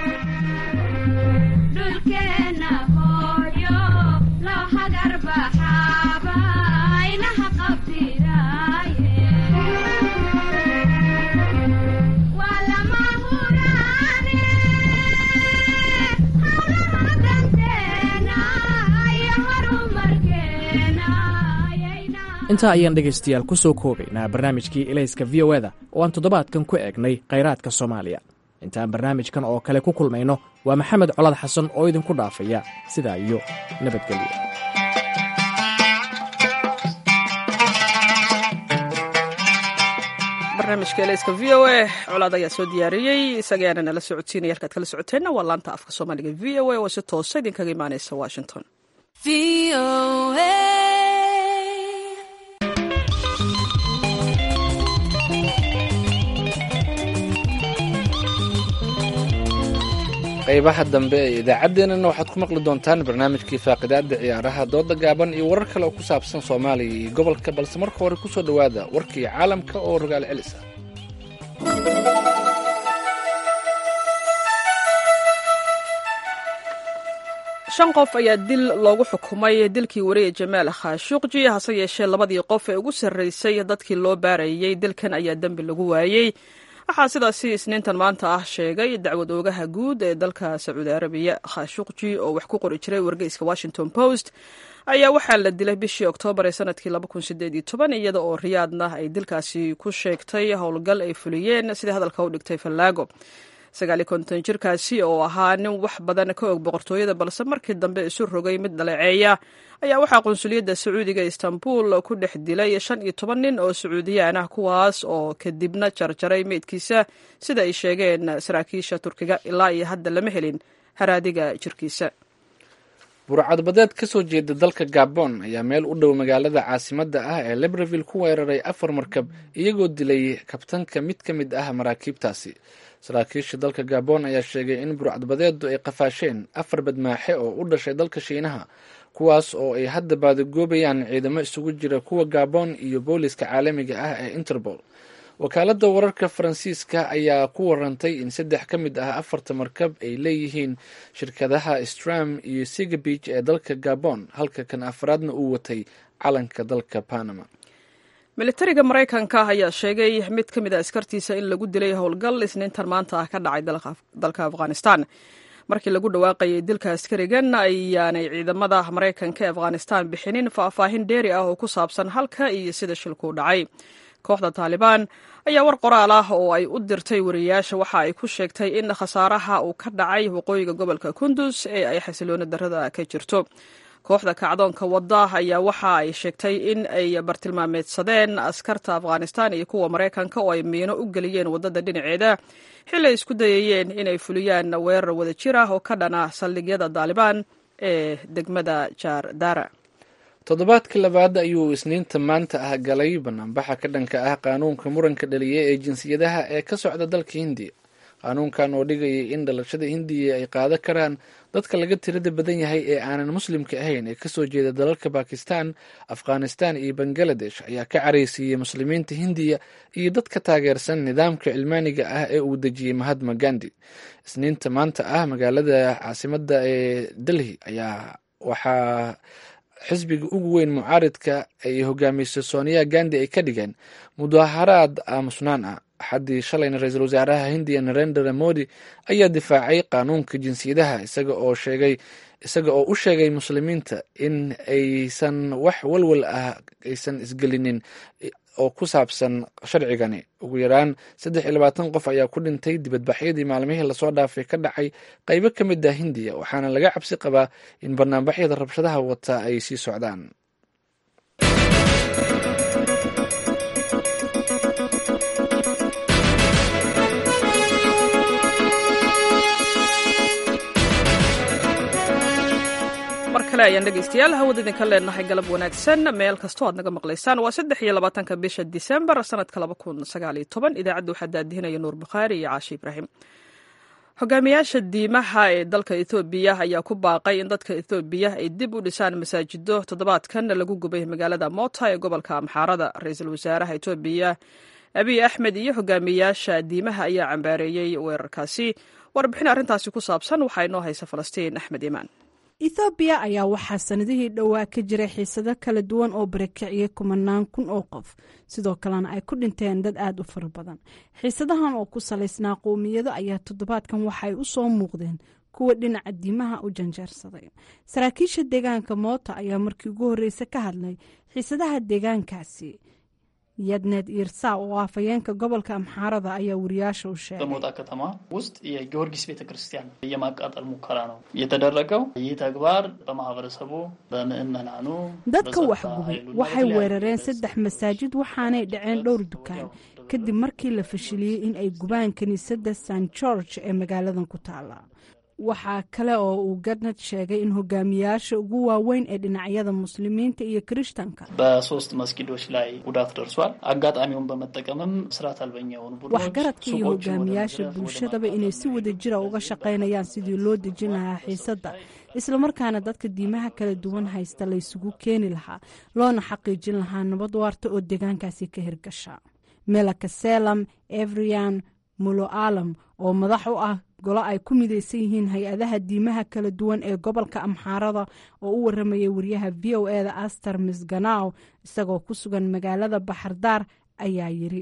intaa ayaan dhegaystayaal ku soo koobaynaa barnaamijkii ilayska v o eda oo aan toddobaadkan ku eegnay khayraadka soomaaliya. intaan barnaamijkan oo kale ku kulmayno waa maxamed colaad xasan oo idinku dhaafaya sidaa iyo nabadgelyo. barnaamijka elayska v o a colaad ayaa soo diyaariyey isagaana nala socodsiinaya halkaad kala socoteenna waa laanta afka soomaaliga v o a oo si toosa idinkaga imaanaysa washington. qaybaha dambe ee idaacaddeenana waxaad ku maqli doontaan barnaamijkii faaqidaada ciyaaraha, dooda gaaban iyo warar kale oo ku saabsan soomaaliya iyo gobolka, balse marka hore ku soo dhowaada warkii caalamka oo rogaal celis ah. shan qof ayaa dil loogu xukumay dilkii wariye jamaal khashuqji, hase yeeshee labadii qof ee ugu sarreysay dadkii loo baarayey dilkan ayaa dembi lagu waayey. waxaa sidaasi isniintan maanta ah sheegay dacwad oogaha guud ee dalka sacuudi arabiya. khashuqji oo wax ku qori jiray wargeyska washington post ayaa waxaa la dilay bishii oktoobar ee sanadkii laba kun sideed iyo toban iyada oo riyaadna ay dilkaasi ku sheegtay howlgal ay fuliyeen sidii hadalka u dhigtay fallaago. sagaal iyo konton jirkaasi oo ahaa nin wax badan ka og boqortooyada balse markii dambe isu rogay mid dhaleeceeya ayaa waxaa qunsuliyadda sacuudiga istanbul ku dhex dilay shan iyo toban nin oo sacuudiyaan ah, kuwaas oo kadibna jarjaray meydkiisa sida ay sheegeen saraakiisha turkiga. ilaa iyo hadda lama helin haraadiga jirkiisa. burcadbadeed ka soo jeeda dalka gabon ayaa meel u dhow magaalada caasimadda ah ee libreville ku weeraray afar markab iyagoo dilay kabtanka mid ka mid ah maraakiibtaasi. saraakiisha dalka gabon ayaa sheegay in burcadbadeedu ay qafaasheen afar badmaaxe oo u dhashay dalka shiinaha, kuwaas oo ay hadda baadagoobayaan ciidamo isugu jira kuwa gabon iyo booliska caalamiga ah ee interpol. wakaaladda wararka faransiiska ayaa ku warantay in saddex ka mid ah afarta markab ay leeyihiin shirkadaha stram iyo sigabij ee dalka gabon, halka kan afraadna uu watay calanka dalka panama. militariga maraykanka ayaa sheegay mid ka mid a askartiisa in lagu dilay howlgal isniintan maanta ah ka dhacay dalka afghanistan. markii lagu dhawaaqayay dilka askarigan ayaanay ciidamada maraykanka ee afghanistan bixinin faahfaahin dheeri ah oo ku saabsan halka iyo sida shilku dhacay. kooxda taalibaan ayaa war qoraal ah oo ay u dirtay wariyayaasha waxa ay ku sheegtay in khasaaraha uu ka dhacay waqooyiga gobolka kundus ee ay xasilooni darrada ka jirto. kooxda kacdoonka wadda ayaa waxa ay sheegtay in ay bartilmaameedsadeen askarta afghanistan iyo kuwa maraykanka oo ay miino u geliyeen waddada dhinaceeda xilay isku dayayeen inay fuliyaan weerar wada jir ah oo ka dhana saldhigyada taalibaan ee degmada jardara. toddobaadkii labaad ayuu isniinta maanta ah galay banaanbaxa ka dhanka ah qaanuunka muranka dhaliyay ee jinsiyadaha ee ka socda dalka hindiya. qaanuunkan oo dhigayay in dhalashada hindiya ay qaadan karaan dadka laga tirada badan yahay ee aanan muslimka ahayn ee kasoo jeeda dalalka bakistan, afghanistan iyo bangaladesh ayaa ka caraysiiyey muslimiinta hindiya iyo dadka taageersan nidaamka cilmaaniga ah ee uu dejiyey mahatma gandi. isniinta maanta ah magaalada caasimadda ee delhi ayaa waxaa xisbiga ugu weyn mucaaridka ay hogaamiso sonia gandi ay ka dhigeen mudaharaad aamusnaan ah. axaddii shalayna ra-iisul wasaaraha hindiya narendra modi ayaa difaacay qaanuunka jinsiyadaha isaga oo sheegay isaga oo u sheegay muslimiinta in aysan wax walwal ah aysan isgelinin oo ku saabsan sharcigani. ugu yaraan saddex iyo labaatan qof ayaa ku dhintay dibadbaxyadii maalmihii lasoo dhaafay ka dhacay qaybo ka mid ah hindiya, waxaana laga cabsi qabaa in barnaamijyada rabshadaha wata ay sii socdaan. ayaan dhegeystayaal hawada idinka leenahay galab wanaagsan meel kastoo aad naga maqlaysaan. waa saddex iyo labaatanka bisha disembar sanadka laba kun sagaal iyo toban. idaacadda waxaa daadihinaya nuur bukhaari iyo caashi ibraahim. hogaamiyaasha diimaha ee dalka ethoobiya ayaa ku baaqay in dadka ethoobiya ay dib u dhisaan masaajido toddobaadkan lagu gubay magaalada moota ee gobolka amxaarada. ra-iisul wasaaraha etoobiya abiy axmed iyo hogaamiyaasha diimaha ayaa cambaareeyey weerarkaasi. warbixin arrintaasi ku saabsan waxaa inoo haysa falastiin axmed imaan. ethoobiya ayaa waxaa sanadihii dhowaa ka jiray xiisado kala duwan oo barakiciyey kumanaan kun oo qof, sidoo kalena ay ku dhinteen dad aada u fara badan. xiisadahan oo ku salaysnaa qowmiyado ayaa toddobaadkan waxaay u soo muuqdeen kuwa dhinaca diimaha u janjeersaday. saraakiisha deegaanka moota ayaa markii ugu horreysa ka hadlay xiisadaha deegaankaasi yadneed iirsaa oo afhayeenka gobolka amxaarada ayaa wariyaasha u sheegay በሞጣ ከተማ ውስጥ የጊዮርጊስ ቤተክርስቲያን የማቃጠል ሙከራ ነው የተደረገው። ይህ ተግባር በማህበረሰቡ በምዕመናኑ dadka wax gubay waxay weerareen saddex masaajid waxaanay dhaceen dhowr dukaan kadib markii la fashiliyey in ay gubaan kiniisadda Saint George ee magaaladan ku taala. waxaa kale oo uu Garnet sheegay in hogaamiyaasha ugu waaweyn ee dhinacyada muslimiinta iyo kirishtanka በሶስት መስጊዶች ላይ ጉዳት ደርሷል። አጋጣሚውን በመጠቀምም ስርዓት አልበኛውን ቡድኖች waxgaradka iyo hogaamiyaasha bulshadaba inay si wada jira uga shaqaynayaan sidii loo dejin lahaa xiisadda isla markaana dadka diimaha kala duwan haysta la isugu keeni lahaa loona xaqiijin lahaa nabad waarta oo deegaankaasi ka hirgasha. Melaka Selam Evrian Mulo Alam oo madax u ah golo ay ku midaysan yihiin hay-adaha diimaha kala duwan ee gobolka amxaarada oo u waramayay wariyaha v o e da Aster Misganaw isagoo ku sugan magaalada Baxardaar ayaa yiri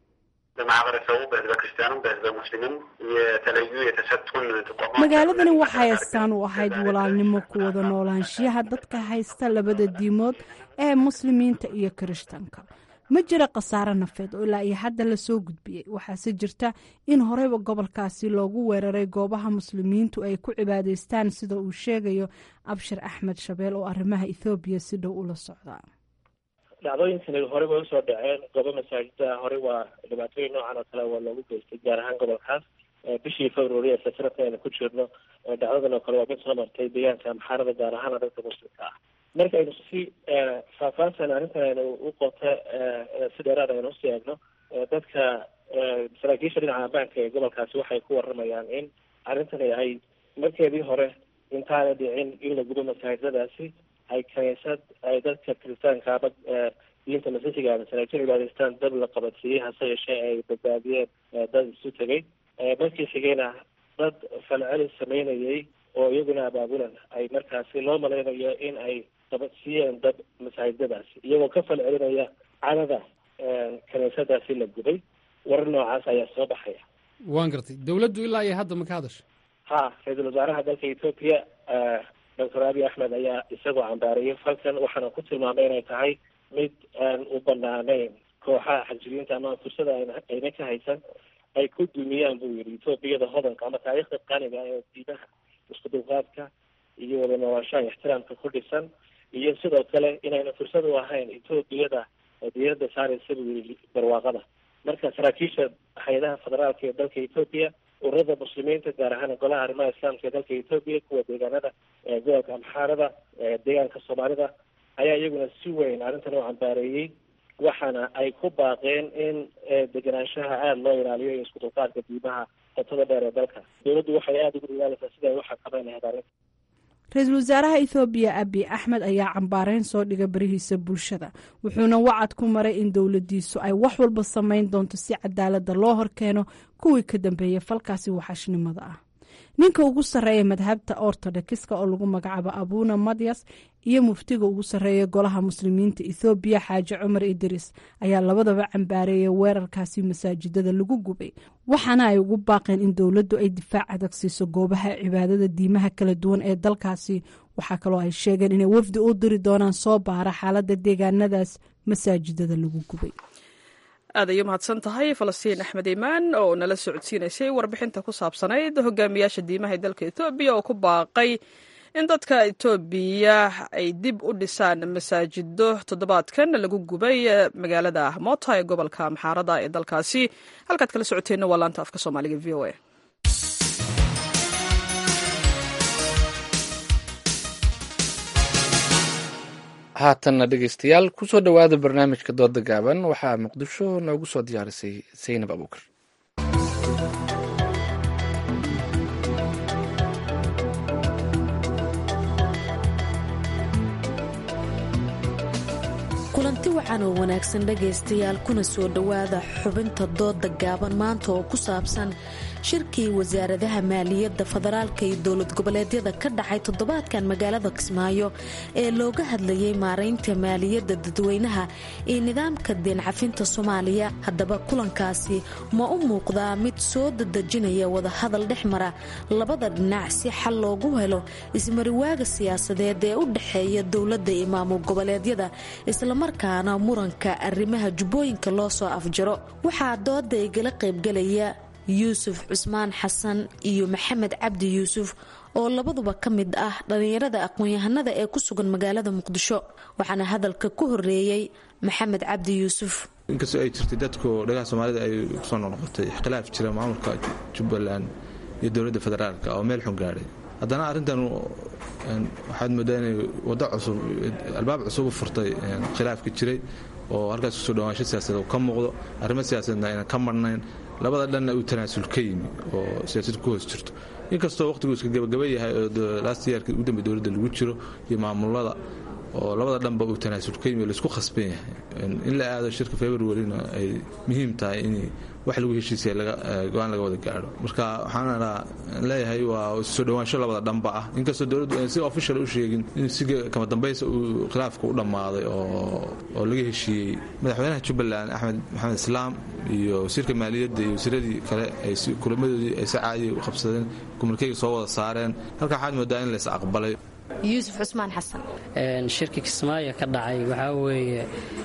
magaaladani waxay astaan u ahayd walaalnimo ku wada noolaanshiyaha dadka haysta labada diimood ee muslimiinta iyo kirishtanka. ma jira khasaare nafeed oo ilaa iyo hadda la soo gudbiyey. waxaase jirta in horeyba gobolkaasi loogu weeraray goobaha muslimiintu ay ku cibaadaystaan sida uu sheegayo Abshir Axmed Shabeel oo arrimaha Ethiopia si dhow ula socda. dhacdooyinkani horey way usoo dhaceen goobo masaajida horey waa dhibaatooyin noocan oo kale waa loogu geystay gaar ahaan gobolkaas bishii February ee sanadkan aynu ku jirno dhacdadan oo kale waa mid soo martay deegaanka amxaarada gaar ahaan dadka muslimka ah. marka aynu si faahfaahsan arrintan aynu u qota si dheeraad aynu usii eegno dadka saraakiisha dhinaca ammaanka ee gobolkaasi waxay ku waramayaan in arrintani ay markeedii hore intaana dhicin in la gubo masaajidadaasi ay kaniisad ay dadka kiristaanka ama diinta masiixiga ama saraakiil cibaadaystaan dad la qabadsiiyey hase yeeshee ay badbaadiyeen dad isu tegay markii xigayna dad falceli sameynayay oo iyaguna abaabulan ay markaasi loo malaynayo in ay qabadsiiyeen dad masaajidadaasi iyagoo ka falcelinaya cadada kaniisadaasi la gubay. warar noocaas ayaa soo baxaya. waan gartay dawladdu ilaa iyo hadda ma ka hadasha? ha ra-iisul wasaaraha dalka Ethiopia doctor Abiy Ahmed ayaa isagoo cambaarayay falkan waxaana ku tilmaamay inay tahay mid aan u banaanayn kooxaha xagjiriinta ama fursada ayna ka haysan ay ku dumiyaan buu yidhi Ethiopiada hodanka ama taariikhda qaniga ee diimaha isku dulqaadka iyo wada noolaanshaha ixtiraamka ku dhisan iyo sidoo kale inayna fursad u ahayn Ethiopiada diiradda saaraysa buu yidhi barwaaqada. marka saraakiisha hay-adaha federaalka ee dalka Ethiopia ururada muslimiinta gaar ahaan golaha arrimaha islaamka ee dalka Ethiopia kuwa deegaanada gobolka amxaarada deegaanka soomaalida ayaa iyaguna si weyn arrintan u cambaareeyey waxaana ay ku baaqeen in degenaanshaha aada loo ilaaliyo iyo isku dulqaadka diimaha qotada dheer ee dalka. dowladdu waxay aada ugu dadaalaysaa sida ay u xakameyn lahayd arrinta. ra-iisul wasaaraha Ethiopia Abiy Ahmed ayaa cambaareyn soo dhiga barihiisa bulshada wuxuuna wacad ku maray in dowladiisu ay wax walba samayn doonto si cadaalada loo horkeeno kuwii ka dambeeyay falkaasi waxashnimada ah. ninka ugu sarreeya madhabta ortodokska oo lagu magacaabo Abuna Madyas iyo muftiga ugu sarreeya golaha muslimiinta Ethiopia Xaaji Cumar Idris ayaa labadaba cambaareeyay weerarkaasi masaajidada lagu gubay waxaana ay ugu baaqeen in dowladdu ay difaac adag siiso goobaha cibaadada diimaha kala duwan ee dalkaasi. waxaa kaloo ay sheegeen inay wafdi u diri doonaan soo baara xaaladda deegaanadaas masaajidada lagu gubay. aad ayay mahadsan tahay Falastiin Axmed Imaan oo nala socodsiinaysay warbixinta ku saabsanayd hogaamiyaasha diimaha ee dalka Ethiopia oo ku baaqay in dadka Ethiopia ay dib u dhisaan masaajido toddobaadkan lagu gubay magaalada Mota ee gobolka Amxaarada ee dalkaasi. halkaad kala socoteena waa laanta afka Soomaaliga V O A. haatanna dhegeystayaal kusoo dhowaada barnaamijka dooda gaaban waxaa muqdisho noogu soo diyaarisay Zaynab Abuukar. kulanti wacan oo wanaagsan dhegaystayaal kuna soo dhowaada xubinta dooda gaaban maanta oo ku saabsan shirkii wasaaradaha maaliyadda federaalka iyo dowlad goboleedyada ka dhacay toddobaadkan magaalada kismaayo ee looga hadlayay maaraynta maaliyadda dadweynaha iyo nidaamka deen cafinta soomaaliya. haddaba kulankaasi ma u muuqdaa mid soo dadejinaya wadahadal dhex mara labada dhinac si xal loogu helo ismariwaaga siyaasadeed ee u dhexeeya dowladda iyo maamul goboleedyada islamarkaana muranka arrimaha jubbooyinka loo soo afjaro? waxaa dooda igala qaybgalaya yuusuf cusmaan xasan iyo maxamed cabdi yuusuf oo labaduba ka mid ah dhallinyarada aqoon-yahanada ee ku sugan magaalada muqdisho. waxaana hadalka ku horeeyey maxamed cabdi yuusuf. inkastoo ay jirtay dadku dhagaha soomaalida ay kusoo noqnoqotay khilaaf jira maamulka jubbaland iyo dowladda federaalka oo meel xun gaadhay, haddana arrintan waxaad moodaa inay waddo cusub albaab cusub u furtay khilaafka jiray oo halkaas kusoo dhawaansho siyaasadeed oo ka muuqdo, arrimo siyaasadeedna aynan ka marnayn, labada dhanna uu tanaasul ka yimi oo siyaasad ku hoos jirto. inkastoo waqtigu iska gabagaba yahay oo last yearka ugu dambe dowladda lagu jiro iyo maamulada oo labada dhanba uu tanaasul ka yimi laisku khasban yahay in la aado shirka februarina ay muhiim tahay in wax lagu heshiisay go-aan laga wada gaadho. marka waxaan leeyahay waa soo dhawaansho labada dhanba ah, inkastoo dowladdu ay si official u sheegin in si kama dambaysa uu khilaafka u dhammaaday oo laga heshiiyey. madaxweynaha jubbaland axmed maxamed islaam iyo wasiirka maaliyadda iyo wasiiradii kale ay kulamadoodii ay si caadi u qabsadeen, komunikeyga soo wada saareen. halka waxaad moodaa in lays aqbalay. yuusuf cusmaan xasan. shirka kismaayo ka dhacay waxaa weeye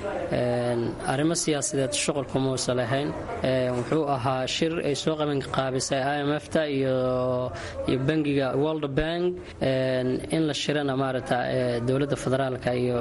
arrimo siyaasadeed shuqulka muusa lahayn. wuxuu ahaa shir ay soo qabanqaabisay i m f ta iyo bangiga world bank in la shirana maarata dowladda federaalka iyo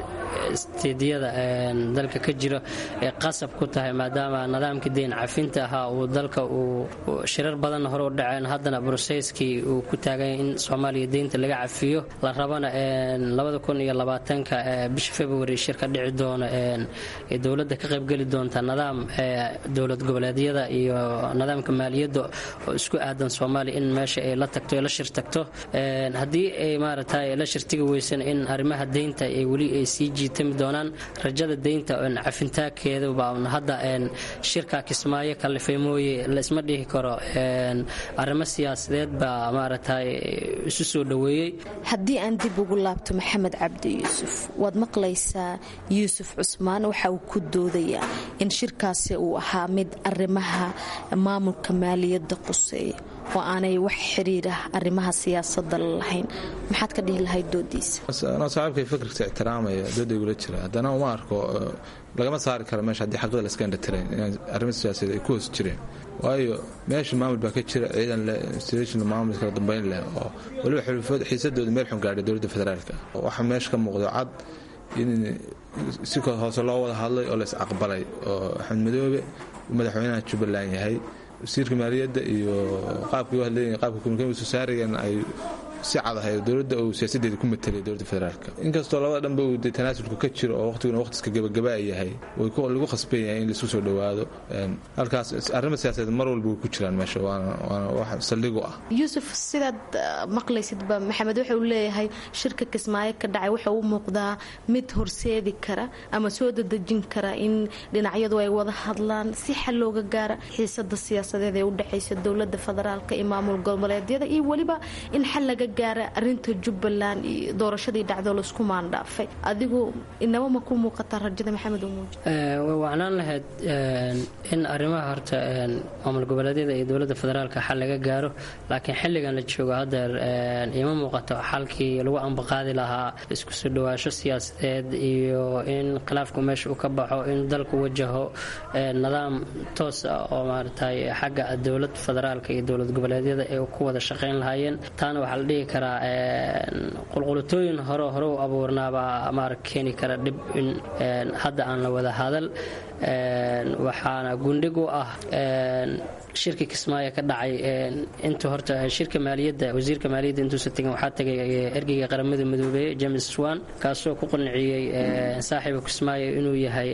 isteediyada dalka ka jiro ee qasab ku tahay maadaama nidaamka deyn cafinta ahaa uu dalka uu shirar badan hore u dhaceen, haddana broseskii uu ku taagay in soomaaliya deynta laga cafiyo la rabana labada kun iyo labaatanka bisha february shirka dhici doono ee dowladda ka qaybgeli doonta nidaam dowlad goboleedyada iyo nidaamka maaliyadda oo isku aadan soomaaliya in meesha ay la tagto la shir tagto. haddii ay maaragtay la shirtiga weysan in arrimaha deynta ay weli ay sii jiitami doonaan, rajada deynta cafintaakeeda baa hadda shirka kismaayo kalifay mooye laisma dhihi karo arrimo siyaasadeed baa maaragtay isu soo dhaweeyey. haddii aan dib ugu laabto maxamed cabdi yuusuf, waad maqlaysaa yuusuf cusmaan waxa uu ku doodayaa in shirkaasi uu ahaa mid arrimaha maamulka maaliyadda quseeya oo aanay wax xiriirah arrimaha siyaasadda lahayn. maxaad ka dhihi lahayd doodiisa? saaxiibkay fikirka ixtiraamaya dooda igula jira, haddana uma arko lagama saari karo meesha haddii xaqida laska indhatirayn in arrimo siyaasadeed ay ku hoos jireen. waayo meesha maamul baa ka jira, ciidan leh, institution maamul kala dambeyn leh oo waliba xiisadooda meel xun gaadhay dowladda federaalka. waxa meesha ka muuqdo cad in si hoose loo wada hadlay oo lays aqbalay oo axmed madoobe uu madaxweynaha jubbaland yahay, wasiirka maaliyadda iyo qaabkii u hadlayeen qaabka komunikeyga soo saarayeen ay si cad ahay dowladda uu siyaasadeeda ku matalay dowladda federaalka. inkastoo labada dhanba uu tanaasulka ka jiro oo waqtiguna waqtiska gabagabaa yahay lagu khasban yahay in laisku soo dhowaado, halkaas arrimo siyaasadeed mar walba way ku jiraan meesha, waana wax saldhig u ah. yuusuf, sidaad maqlaysidba maxamed waxa uu leeyahay shirka kismaayo ka dhacay waxa uu muuqdaa mid horseedi kara ama soo dadejin kara in dhinacyadu ay wada hadlaan si xal looga gaara xiisada siyaasadeed ee u dhexaysa dowladda federaalka iyo maamul goboleedyada iyo weliba in xal laga gaara arinta jubbaland iyo doorashadii dhacdo laisku maandhaafay. adigu inaba ma ku muuqataa rajada maxamed umuuji? way wacnaan lahayd in arrimaha horta maamul goboleedyada iyo dowladda federaalka xal laga gaaro, laakiin xilligan la joogo haddeer ima muuqato xalkii lagu ambaqaadi lahaa isku soo dhawaasho siyaasadeed iyo in khilaafku meesha uu ka baxo, in dalku wajaho nidaam toos ah oo maaragtay xagga dowladda federaalka iyo dowlad goboleedyada ay ku wada shaqayn lahaayeen. taana waxaa la dhihi karaa qulqulatooyin hore hore u abuurnaabaa maarag keeni kara dhib in hadda aan la wada hadal. waxaana gundhig u ah shirka kismaayo ka dhacay inta horta shirka maaliyadda wasiirka maaliyadda intuusa tegin waxaa tagay ergeyga qaramada midoobey James Swan kaasoo ku qanciyey saaxiibka kismaayo inuu yahay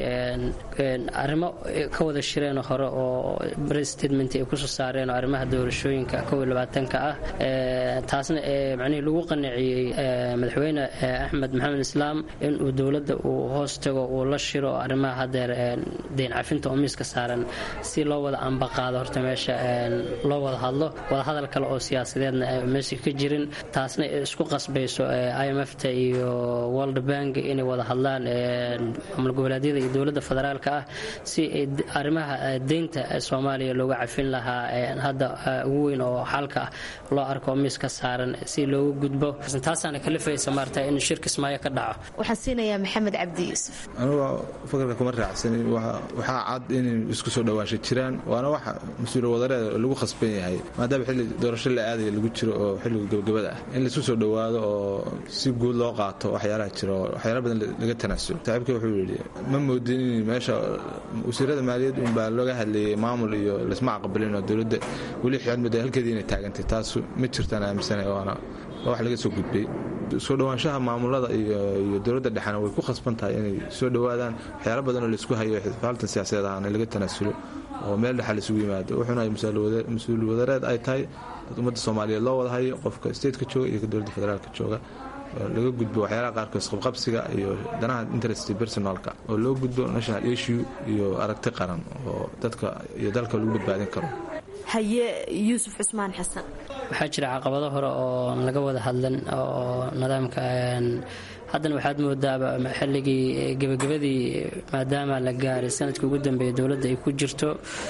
arrimo ka wada shireen hore oo press statement ay ku soo saareen arrimaha doorashooyinka kow iyo labaatanka ah, taasna ee macnihii lagu qanciyey madaxweyne axmed maxamed islaam inuu dowladda uu hoos tago uu la shiro arrimaha haddeer deyn cafinta oo miiska saaran si loo wada ambaqaado horta meesha loo wada hadlo wada hadal kale oo siyaasadeedna meesha ka jirin taasna isku qasbayso I M F ta iyo World Bank inay wada hadlaan maamul goboleedyada iyo dowladda federaalka ah si arrimaha deynta Soomaaliya looga cafin lahaa hadda ugu weyn oo xalka loo arko miiska saaran si loogu gudbo taasana kalifaysa maartay in shirka Kismaayo ka dhaco waxaan siinayaa Maxamed Cabdi Yuusuf anigu fakarka kuma raacsan waxa cad in isku soo dhawaasho jiraan waana waxa mas'uul wadareed lagu khasban yahay maadaama xilli doorasho la aaday lagu jiro oo xilliga gabagabada ah in la isku soo dhawaado oo si guud loo qaato waxyaalaha jiro waxyaalo badan laga tanaasulo taabka wuxuu yiri ma moodin in meesha wasiirada maaliyad un baa looga hadlayay maamul iyo lisma aqbalin oo dowladda wali xiyad mid halkeedii inay taagantay taas ma jirtaan aaminsanay waana wax laga soo gudbay soo dhawaanshaha maamulada iyo iyo dowladda dhaxana way ku khasban tahay inay soo dhawaadaan waxyaalo badan oo la isku hayo xilfaalta siyaasadeed ah in laga tanaasulo oo meel dhaxal isugu yimaado wuxuuna ay mas'uul wadareed ay tahay ummadda Soomaaliyeed loo wada hayo qofka state-ka jooga iyo dowladda federaalka jooga laga gudbo waxyaalaha qaarkood isqabqabsiga iyo danaha interest personalka oo loo gudbo national issue iyo aragti qaran oo dadka iyo dalka lagu badbaadin karo haye Yuusuf Cusmaan Xasan waxaa jira caqabado hore oo laga wada hadlan oo nidaamka haddana waxaad moodaa xilligii gabagabadii maadaama la gaaray sanadkii ugu dambeeyay dowladda ay ku jirto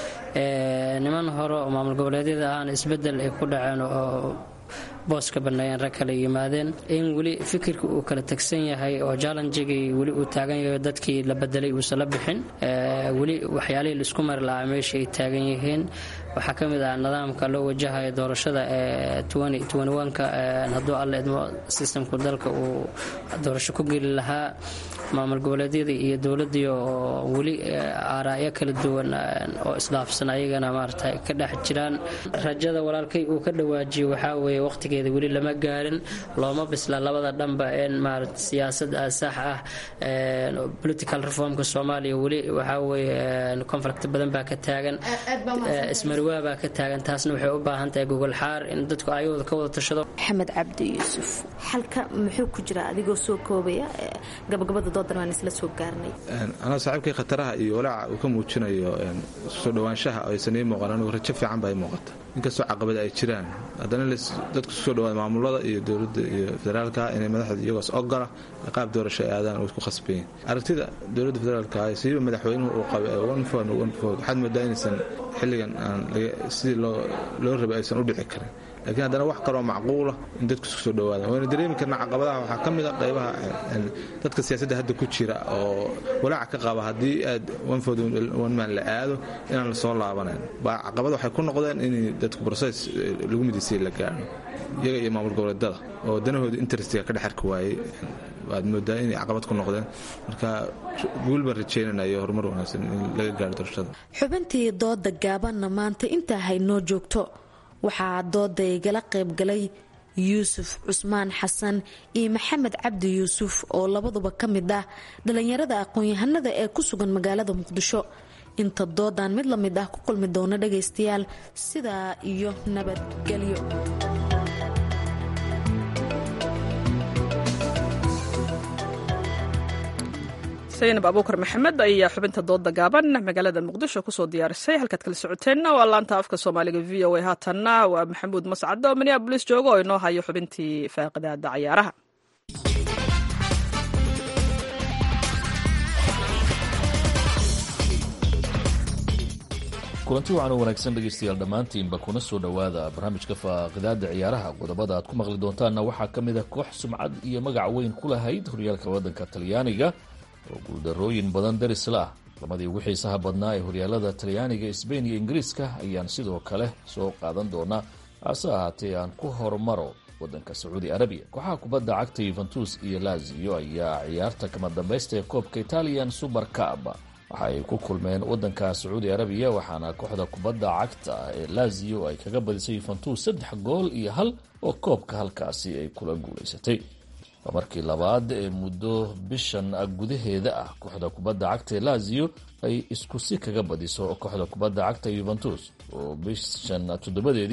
niman hore oo maamul goboleedyada aan isbedel ay ku dhaceen oo booska bannaayeen rag kale yimaadeen in weli fikirka uu kala tagsan yahay oo challenge-gii weli uu taagan yahay dadkii la bedelay uusan la bixin weli waxyaalihii la isku mari lahaa meesha ay taagan yihiin waxaa ka mid ah nidaamka loo wajahayo doorashada ka hadduu alla idmo sistamku dalka uu doorasho ku geli lahaa maamul goboleedyada iyo dowladii oo weli aaraa'yo kala duwan oo isdhaafsan ayagana maaragtay ka dhex jiraan rajada walaalkay uu ka dhawaajiyo waxaa weeye waqtigeeda weli lama gaarin looma bisla labada dhanba in maaragtay siyaasad sax ah political reformka Soomaaliya weli waxaa weeye conflict badan baa ka taagan ismarwaa baa ka taagan taasna waxay u baahan tahay gogol xaar in dadku ayagooda ka wada tashado Maxamed Cabdi Yuusuf halka muxuu ku jira adigoo soo koobaya gabagabada doodan isla soo gaarnay ana saaxiibkay khataraha iyo walaaca uu ka muujinayo soo dhawaanshaha ay sanay muuqanaan rajo fiican bay muuqata inkastoo caqabad ay jiraan haddana dadku soo dhawaad maamulada iyo dowladda iyo federaalka inay madaxda iyagoo ogola qaab doorasho ay aadaan oo isku khasbeen aragtida dowladda federaalka ay siiba madaxweynuhu uu qabay one for one for waxaad moodaa inaysan xilligan aan sidii loo loo rabay aysan u dhici karin laakiin haddana wax kaloo macquula in dadku isku soo dhawaadaan wayna dareemi karnaa caqabadaha waxaa ka mid a qaybaha dadka siyaasadda hadda ku jira oo walaaca ka qaba haddii aad one for one man la aado inaan la soo laabanayn baa caqabada waxay ku noqdeen in dadku process lagu midisay la gaaro iyaga iyo maamul goboleedyada oo danahooda interestiga ka dhexarka waayey waad moodaa inay caqabad ku noqdeen marka guul baan rajeynanayo horumar wanaagsan in laga gaaro doorashada xubintii dooda gaabanna maanta intaa haynoo joogto waxaa dooda igala qaybgalay yuusuf cusmaan xasan iyo maxamed cabdi yuusuf oo labaduba ka mid ah dhalinyarada aqoon-yahanada ee ku sugan magaalada muqdisho inta doodan mid la mid ah ku kulmi doona dhagaystayaal sidaa iyo nabadgelyo saynab abuukar maxamed ayaa xubinta dooda gaaban magaalada muqdisho kusoo diyaarisay halkaad kala socoteenna waa laanta afka soomaaliga v o a haatanna waa maxamuud mascad oo minneabolis jooga oo inoo hayo xubintii faaqidaada cayaaraha kulanti waxaan u wanaagsan dhegaystayaal dhammaantiinba kuna soo dhowaada barnaamijka faaqidaada ciyaaraha qodobada aad ku maqli doontaanna waxaa ka mid ah koox sumcad iyo magac weyn ku lahayd horyaalka waddanka talyaaniga oo guuldarooyin badan darisla ah lamadii ugu xiisaha badnaa ee horyaalada talyaaniga sbain iyo ingiriiska ayaan sidoo kale soo qaadan doonaa hase ahaatee aan ku hormaro waddanka sacuudi arabiya kooxaha kubadda cagta yuventus iyo lazio ayaa ciyaarta kama dambaysta ee koobka italian super cup waxa ay ku kulmeen waddanka sacuudi arabiya waxaana kooxda kubadda cagta ee lazio ay kaga badisay yuventus saddex gool iyo hal oo koobka halkaasi ay kula guulaysatay waa markii labaad ee muddo bishan gudaheeda ah kooxda kubadda cagta ee lazio ay isku si kaga badiso kooxda kubadda cagta yuventus oo bishan toddobadeedii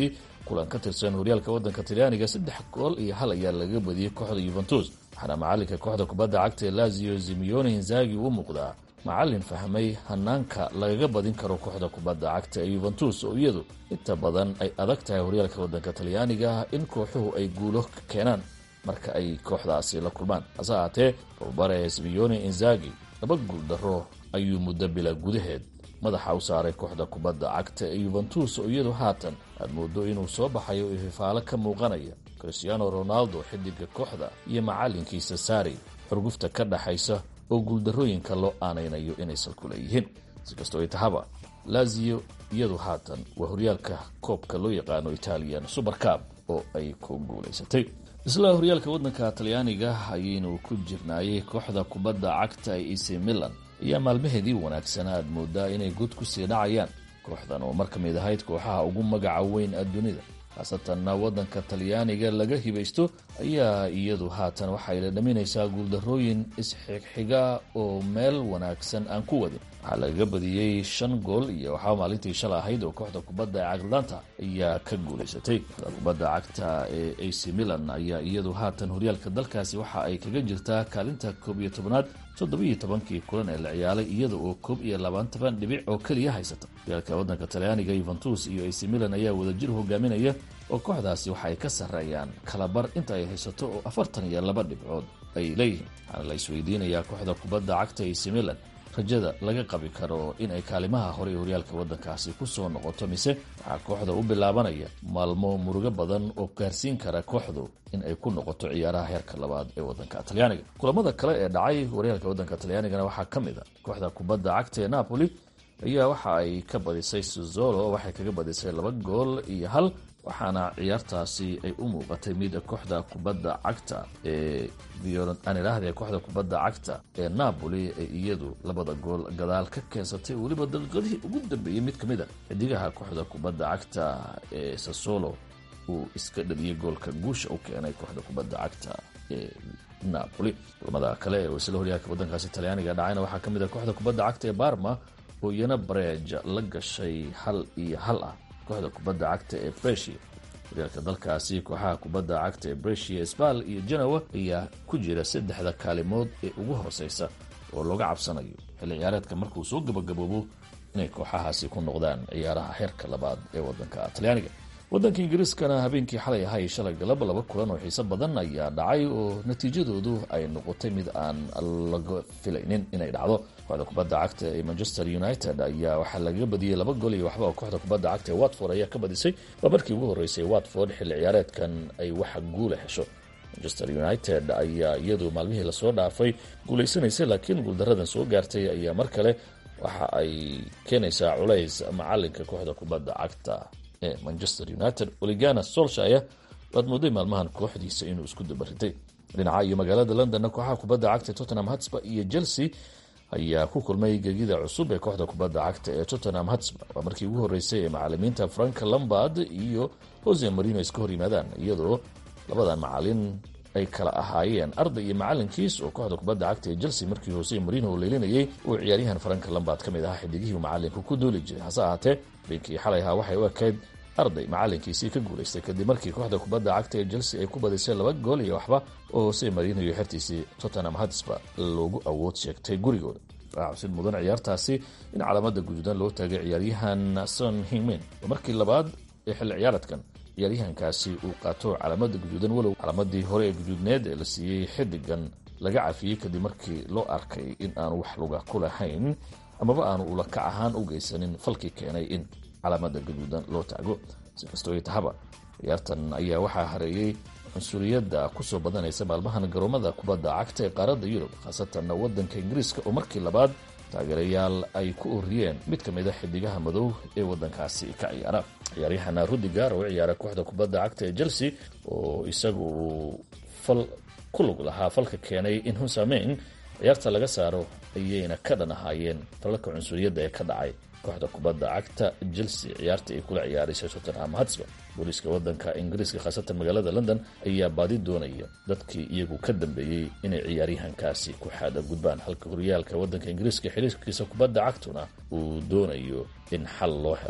kulan ka tirsan horyaalka waddanka talyaaniga saddex gool iyo hal ayaa laga badiyey kooxda yuventus waxaana macalinka kooxda kubadda cagta ee lazio simeone inzagi uu muuqdaa macallin fahmay hanaanka lagaga badin karo kooxda kubadda cagta ee yuventus oo iyadu inta badan ay adag tahay horyaalka waddanka talyaaniga in kooxuhu ay guulo ka keenaan marka ay kooxdaasi la kulmaan hase ahaatee tababare simeone inzagi laba guul darro ayuu muddo bila gudaheed madaxa u saaray kooxda kubadda cagta ee yuventus oo iyadu haatan aad moodo inuu soo baxayo ififaalo ka muuqanaya cristiano ronaldo xidiga kooxda iyo macalinkiisa saari xurgufta ka dhaxaysa oo guuldarrooyinka loo aanaynayo inay salku leeyihiin si kastoo ay tahaba lazio iyadu haatan waa horyaalka koobka loo yaqaano italian supercab oo ay ku guulaysatay isla horyaalka waddanka talyaaniga ayaynu ku jirnaayay kooxda kubadda cagta ee ac milan ayaa maalmaheedii wanaagsanaa aad moodaa inay god ku sii dhacayaan kooxdan oo mar ka mid ahayd kooxaha ugu magaca weyn adduunida haasatanna waddanka talyaaniga laga hibaysto ayaa iyadu haatan waxay la dhaminaysaa guuldarrooyin isxigxiga oo meel wanaagsan aan ku wadin waxaa lagaga badiyey shan gool iyo waxaa maalintii shala ahayd oo kooxda kubadda ee atlanta ayaa ka guulaysatay kooxda kubadda cagta ee ac milan ayaa iyadu haatan horyaalka dalkaasi waxa ay kaga jirtaa kaalinta koob iyo tobanaad toddobiiyo tobankii kulan ee la ciyaalay iyada oo koob iyo labaatan dhibic oo keliya haysata horyaalka waddanka talyaaniga yuventus iyo ac milan ayaa wadajir hogaaminaya oo kooxdaasi waxa ay ka sarreeyaan kalabar inta ay haysato oo afartan iyo laba dhibcood ay leeyihiin waxaana la isweydiinayaa kooxda kubadda cagta ac milan rajada laga qabi karo in ay kaalimaha hore ee horyaalka waddankaasi ku soo noqoto mise waxaa kooxda u bilaabanaya maalmo murugo badan oo gaarsiin kara kooxdu in ay ku noqoto ciyaaraha heerka labaad ee waddanka talyaaniga kulamada kale ee dhacay horyaalka waddanka talyaanigana waxaa ka mid a kooxda kubadda cagta ee napoli ayaa waxa ay ka badisay suzolo waxay kaga badisay laba gool iyo hal waxaana ciyaartaasi ay u muuqatay mid kooxda kubadda cagta ee aanidhaahde kooxda kubadda cagta ee napoli ee iyadu labada gool gadaal ka keensatay weliba daqiiqadihii ugu dambeeyey mid ka mid a xidigaha kooxda kubadda cagta ee sasolo uu iska dhaliyey goolka guusha u keenay kooxda kubadda cagta ee napoli kulamada kale ee isla horyaalka waddankaasi talyaaniga dhacayna waxaa ka mid a kooxda kubadda cagta ee barma oo iyana bareej la gashay hal iyo hal ah kooxda kubadda cagta ee brescia horyaalka dalkaasi kooxaha kubadda cagta ee brescia sbal iyo genoa ayaa ku jira saddexda kaalimood ee ugu hooseysa oo looga cabsanayo xilli ciyaareedka markuu soo gabagaboobo inay kooxahaasi ku noqdaan ciyaaraha heerka labaad ee waddanka talyaaniga waddanka ingiriiskana habeenkii xalay ahay shalay galab laba kulan oo xiiso badan ayaa dhacay oo natiijadoodu ay noqotay mid aan laga filaynin inay dhacdo kooxda kubadda cagta ee manchester united ayaa waxaa lagaga badiyey laba gool iyo waxba oo kooxda kubadda cagta ee watford ayaa ka badisay waa markii ugu horreysay watford xilli ciyaareedkan ay waxa guula hesho manchester united ayaa iyadu maalmihii lasoo dhaafay guulaysanaysay laakiin guuldaradan soo gaartay ayaa mar kale waxa ay keenaysaa culays macalinka kooxda kubadda cagta ee manchester united oligana solshire waad mooday maalmahan kooxdiisa inuu isku dabaritay dhinaca iyo magaalada londonna kooxaha kubadda cagta tottenham hotspur iyo chelsea ayaa ku kulmay gegida cusub ee kooxda kubadda cagta ee tottenham hotspur waa markii ugu horreysay ee macalimiinta frank lambard iyo jose marino iska hor yimaadaan iyadoo labadan macalin ay kala ahaayeen arday iyo macalinkiis oo kooxda kubadda cagta ee chelsea markii jose marino uu leelinayay uu ciyaaryahan frank lambard ka mid ahaa xidigihii uu macalinku ku duuli jiray hase ahaatee beenkii xalay ahaa waxay u ekayd arday macalinkiisii ka guulaystay kadib markii kooxda kubadda cagta ee chelsea ay ku badisay laba gool iyo waxba oo hose marino iyo xertiisii tottenham hotspur loogu awood sheegtay gurigooda waxaa xusid mudan ciyaartaasi in calaamada guduudan loo taagay ciyaaryahan son hingmin oo markii labaad ee xilli ciyaareedkan ciyaaryahankaasi uu qaato calaamada guduudan walow calaamadii hore ee guduudneed ee la siiyey xidigan laga cafiyey kadib markii loo arkay in aanu wax luga ku lahayn amaba aanu ulakac ahaan u geysanin falkii keenay in calaamada gaduudan loo taago si kastoo ay tahaba ciyaartan ayaa waxaa hareeyey cunsuriyadda kusoo badanaysa maalmahan garoomada kubadda cagta ee qaaradda yurub khaasatanna waddanka ingiriiska oo markii labaad taageerayaal ay ku oriyeen mid ka mid a xidigaha madow ee waddankaasi ka ciyaara ciyaaryahana rudigar oo ciyaara kooxda kubadda cagta ee chelsea oo isagu uu fal ku lug lahaa falka keenay in hunsameyn ciyaarta laga saaro ayayna ka dhan ahaayeen falalka cunsuriyadda ee ka dhacay kooxda kubadda cagta chelsea ciyaarta ay kula ciyaaraysay tottenham hotspur booliiska waddanka ingiriiska khaasatan magaalada london ayaa baadi doonaya dadkii iyagu ka dambeeyey inay ciyaaryahankaasi ku xaada gudbaan halka horyaalka waddanka ingiriiska xiriirkiisa kubadda cagtuna uu doonayo in xal loo helo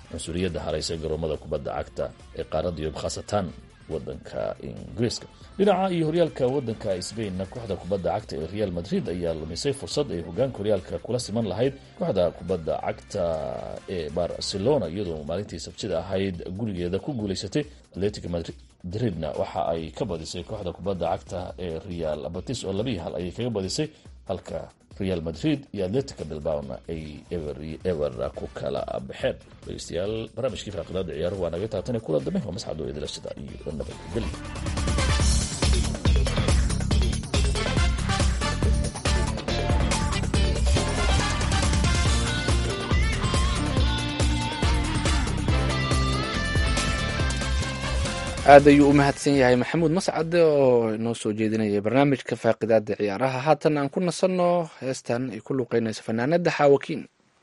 cunsuriyadda haraysa garoomada kubadda cagta ee qaaradda yurub khaasatan wadanka ingiriiska. dhinaca iyo horyaalka wadanka Spain kooxda kubadda cagta ee Real Madrid ayaa lumisay fursad ay hogaanka horyaalka kula siman lahayd kooxda kubadda cagta ee Barcelona iyadoo maalintii Sabtida ahayd gurigeeda ku guuleysatay. Atletico Madridna waxa ay ka badisay kooxda kubadda cagta ee Real Betis oo laba iyo hal ay kaga badisay, halka Real Madrid iyo Atletico Bilbao ay ever ever ku kala baxeen. dhageystayaal barnaamijkii faaqidaada ciyaaruhu waa naga taatane kula dambe waa masxad oo idila sida iyo nabadgelyo. aad ayuu u mahadsan yahay maxamuud mascade oo inoo soo jeedinayay barnaamijka faaqidaada ciyaaraha. haatan aan ku nasanno heestan ay ku luuqeynayso fanaanada xaawakiin.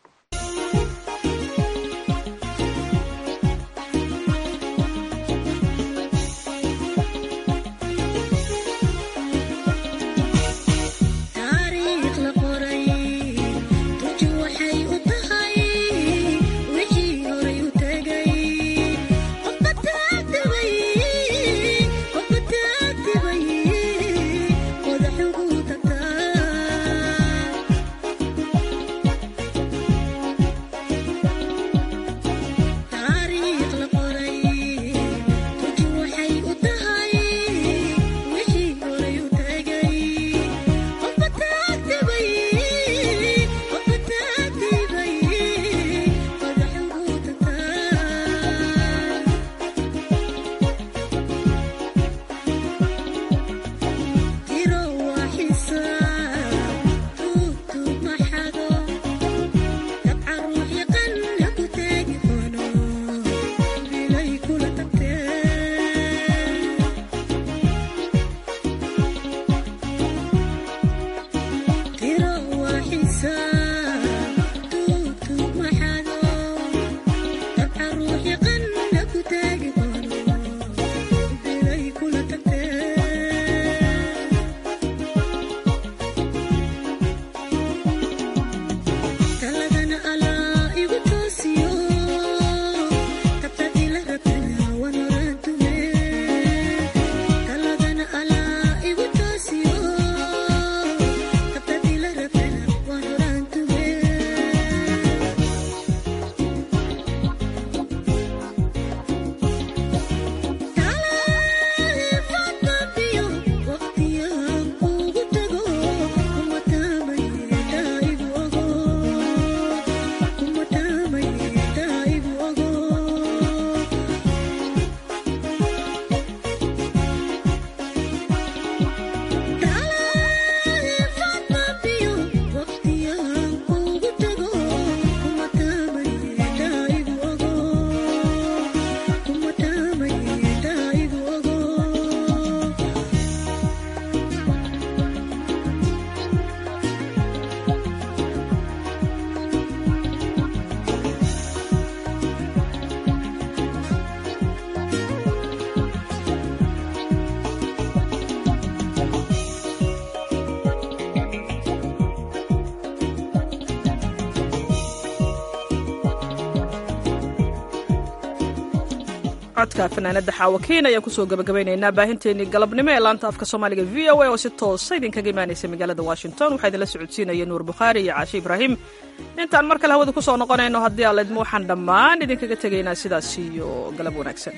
codka fanaanada xaawakiin ayaan kusoo gabagabaynaynaa baahinteenii galabnimo ee laanta afka soomaaliga v o a oo si toosa idinkaga imaanaysa magaalada washington. waxaa idinla socodsiinaya nuur bukhaari iyo caashi ibraahim. intaan mar kale hawada ku soo noqonayno haddii aan leedmo waxaan dhammaan idinkaga tegaynaa sidaas iyo galab wanaagsan.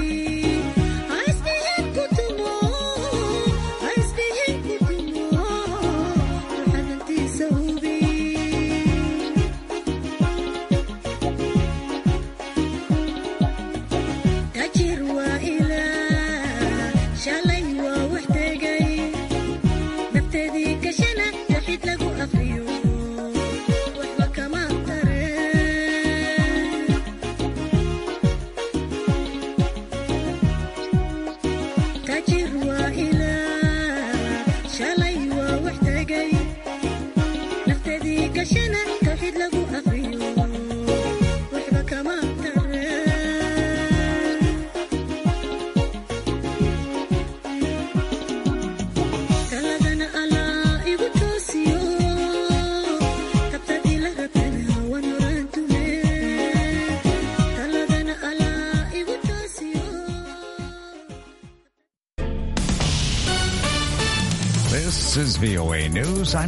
Oh O A News.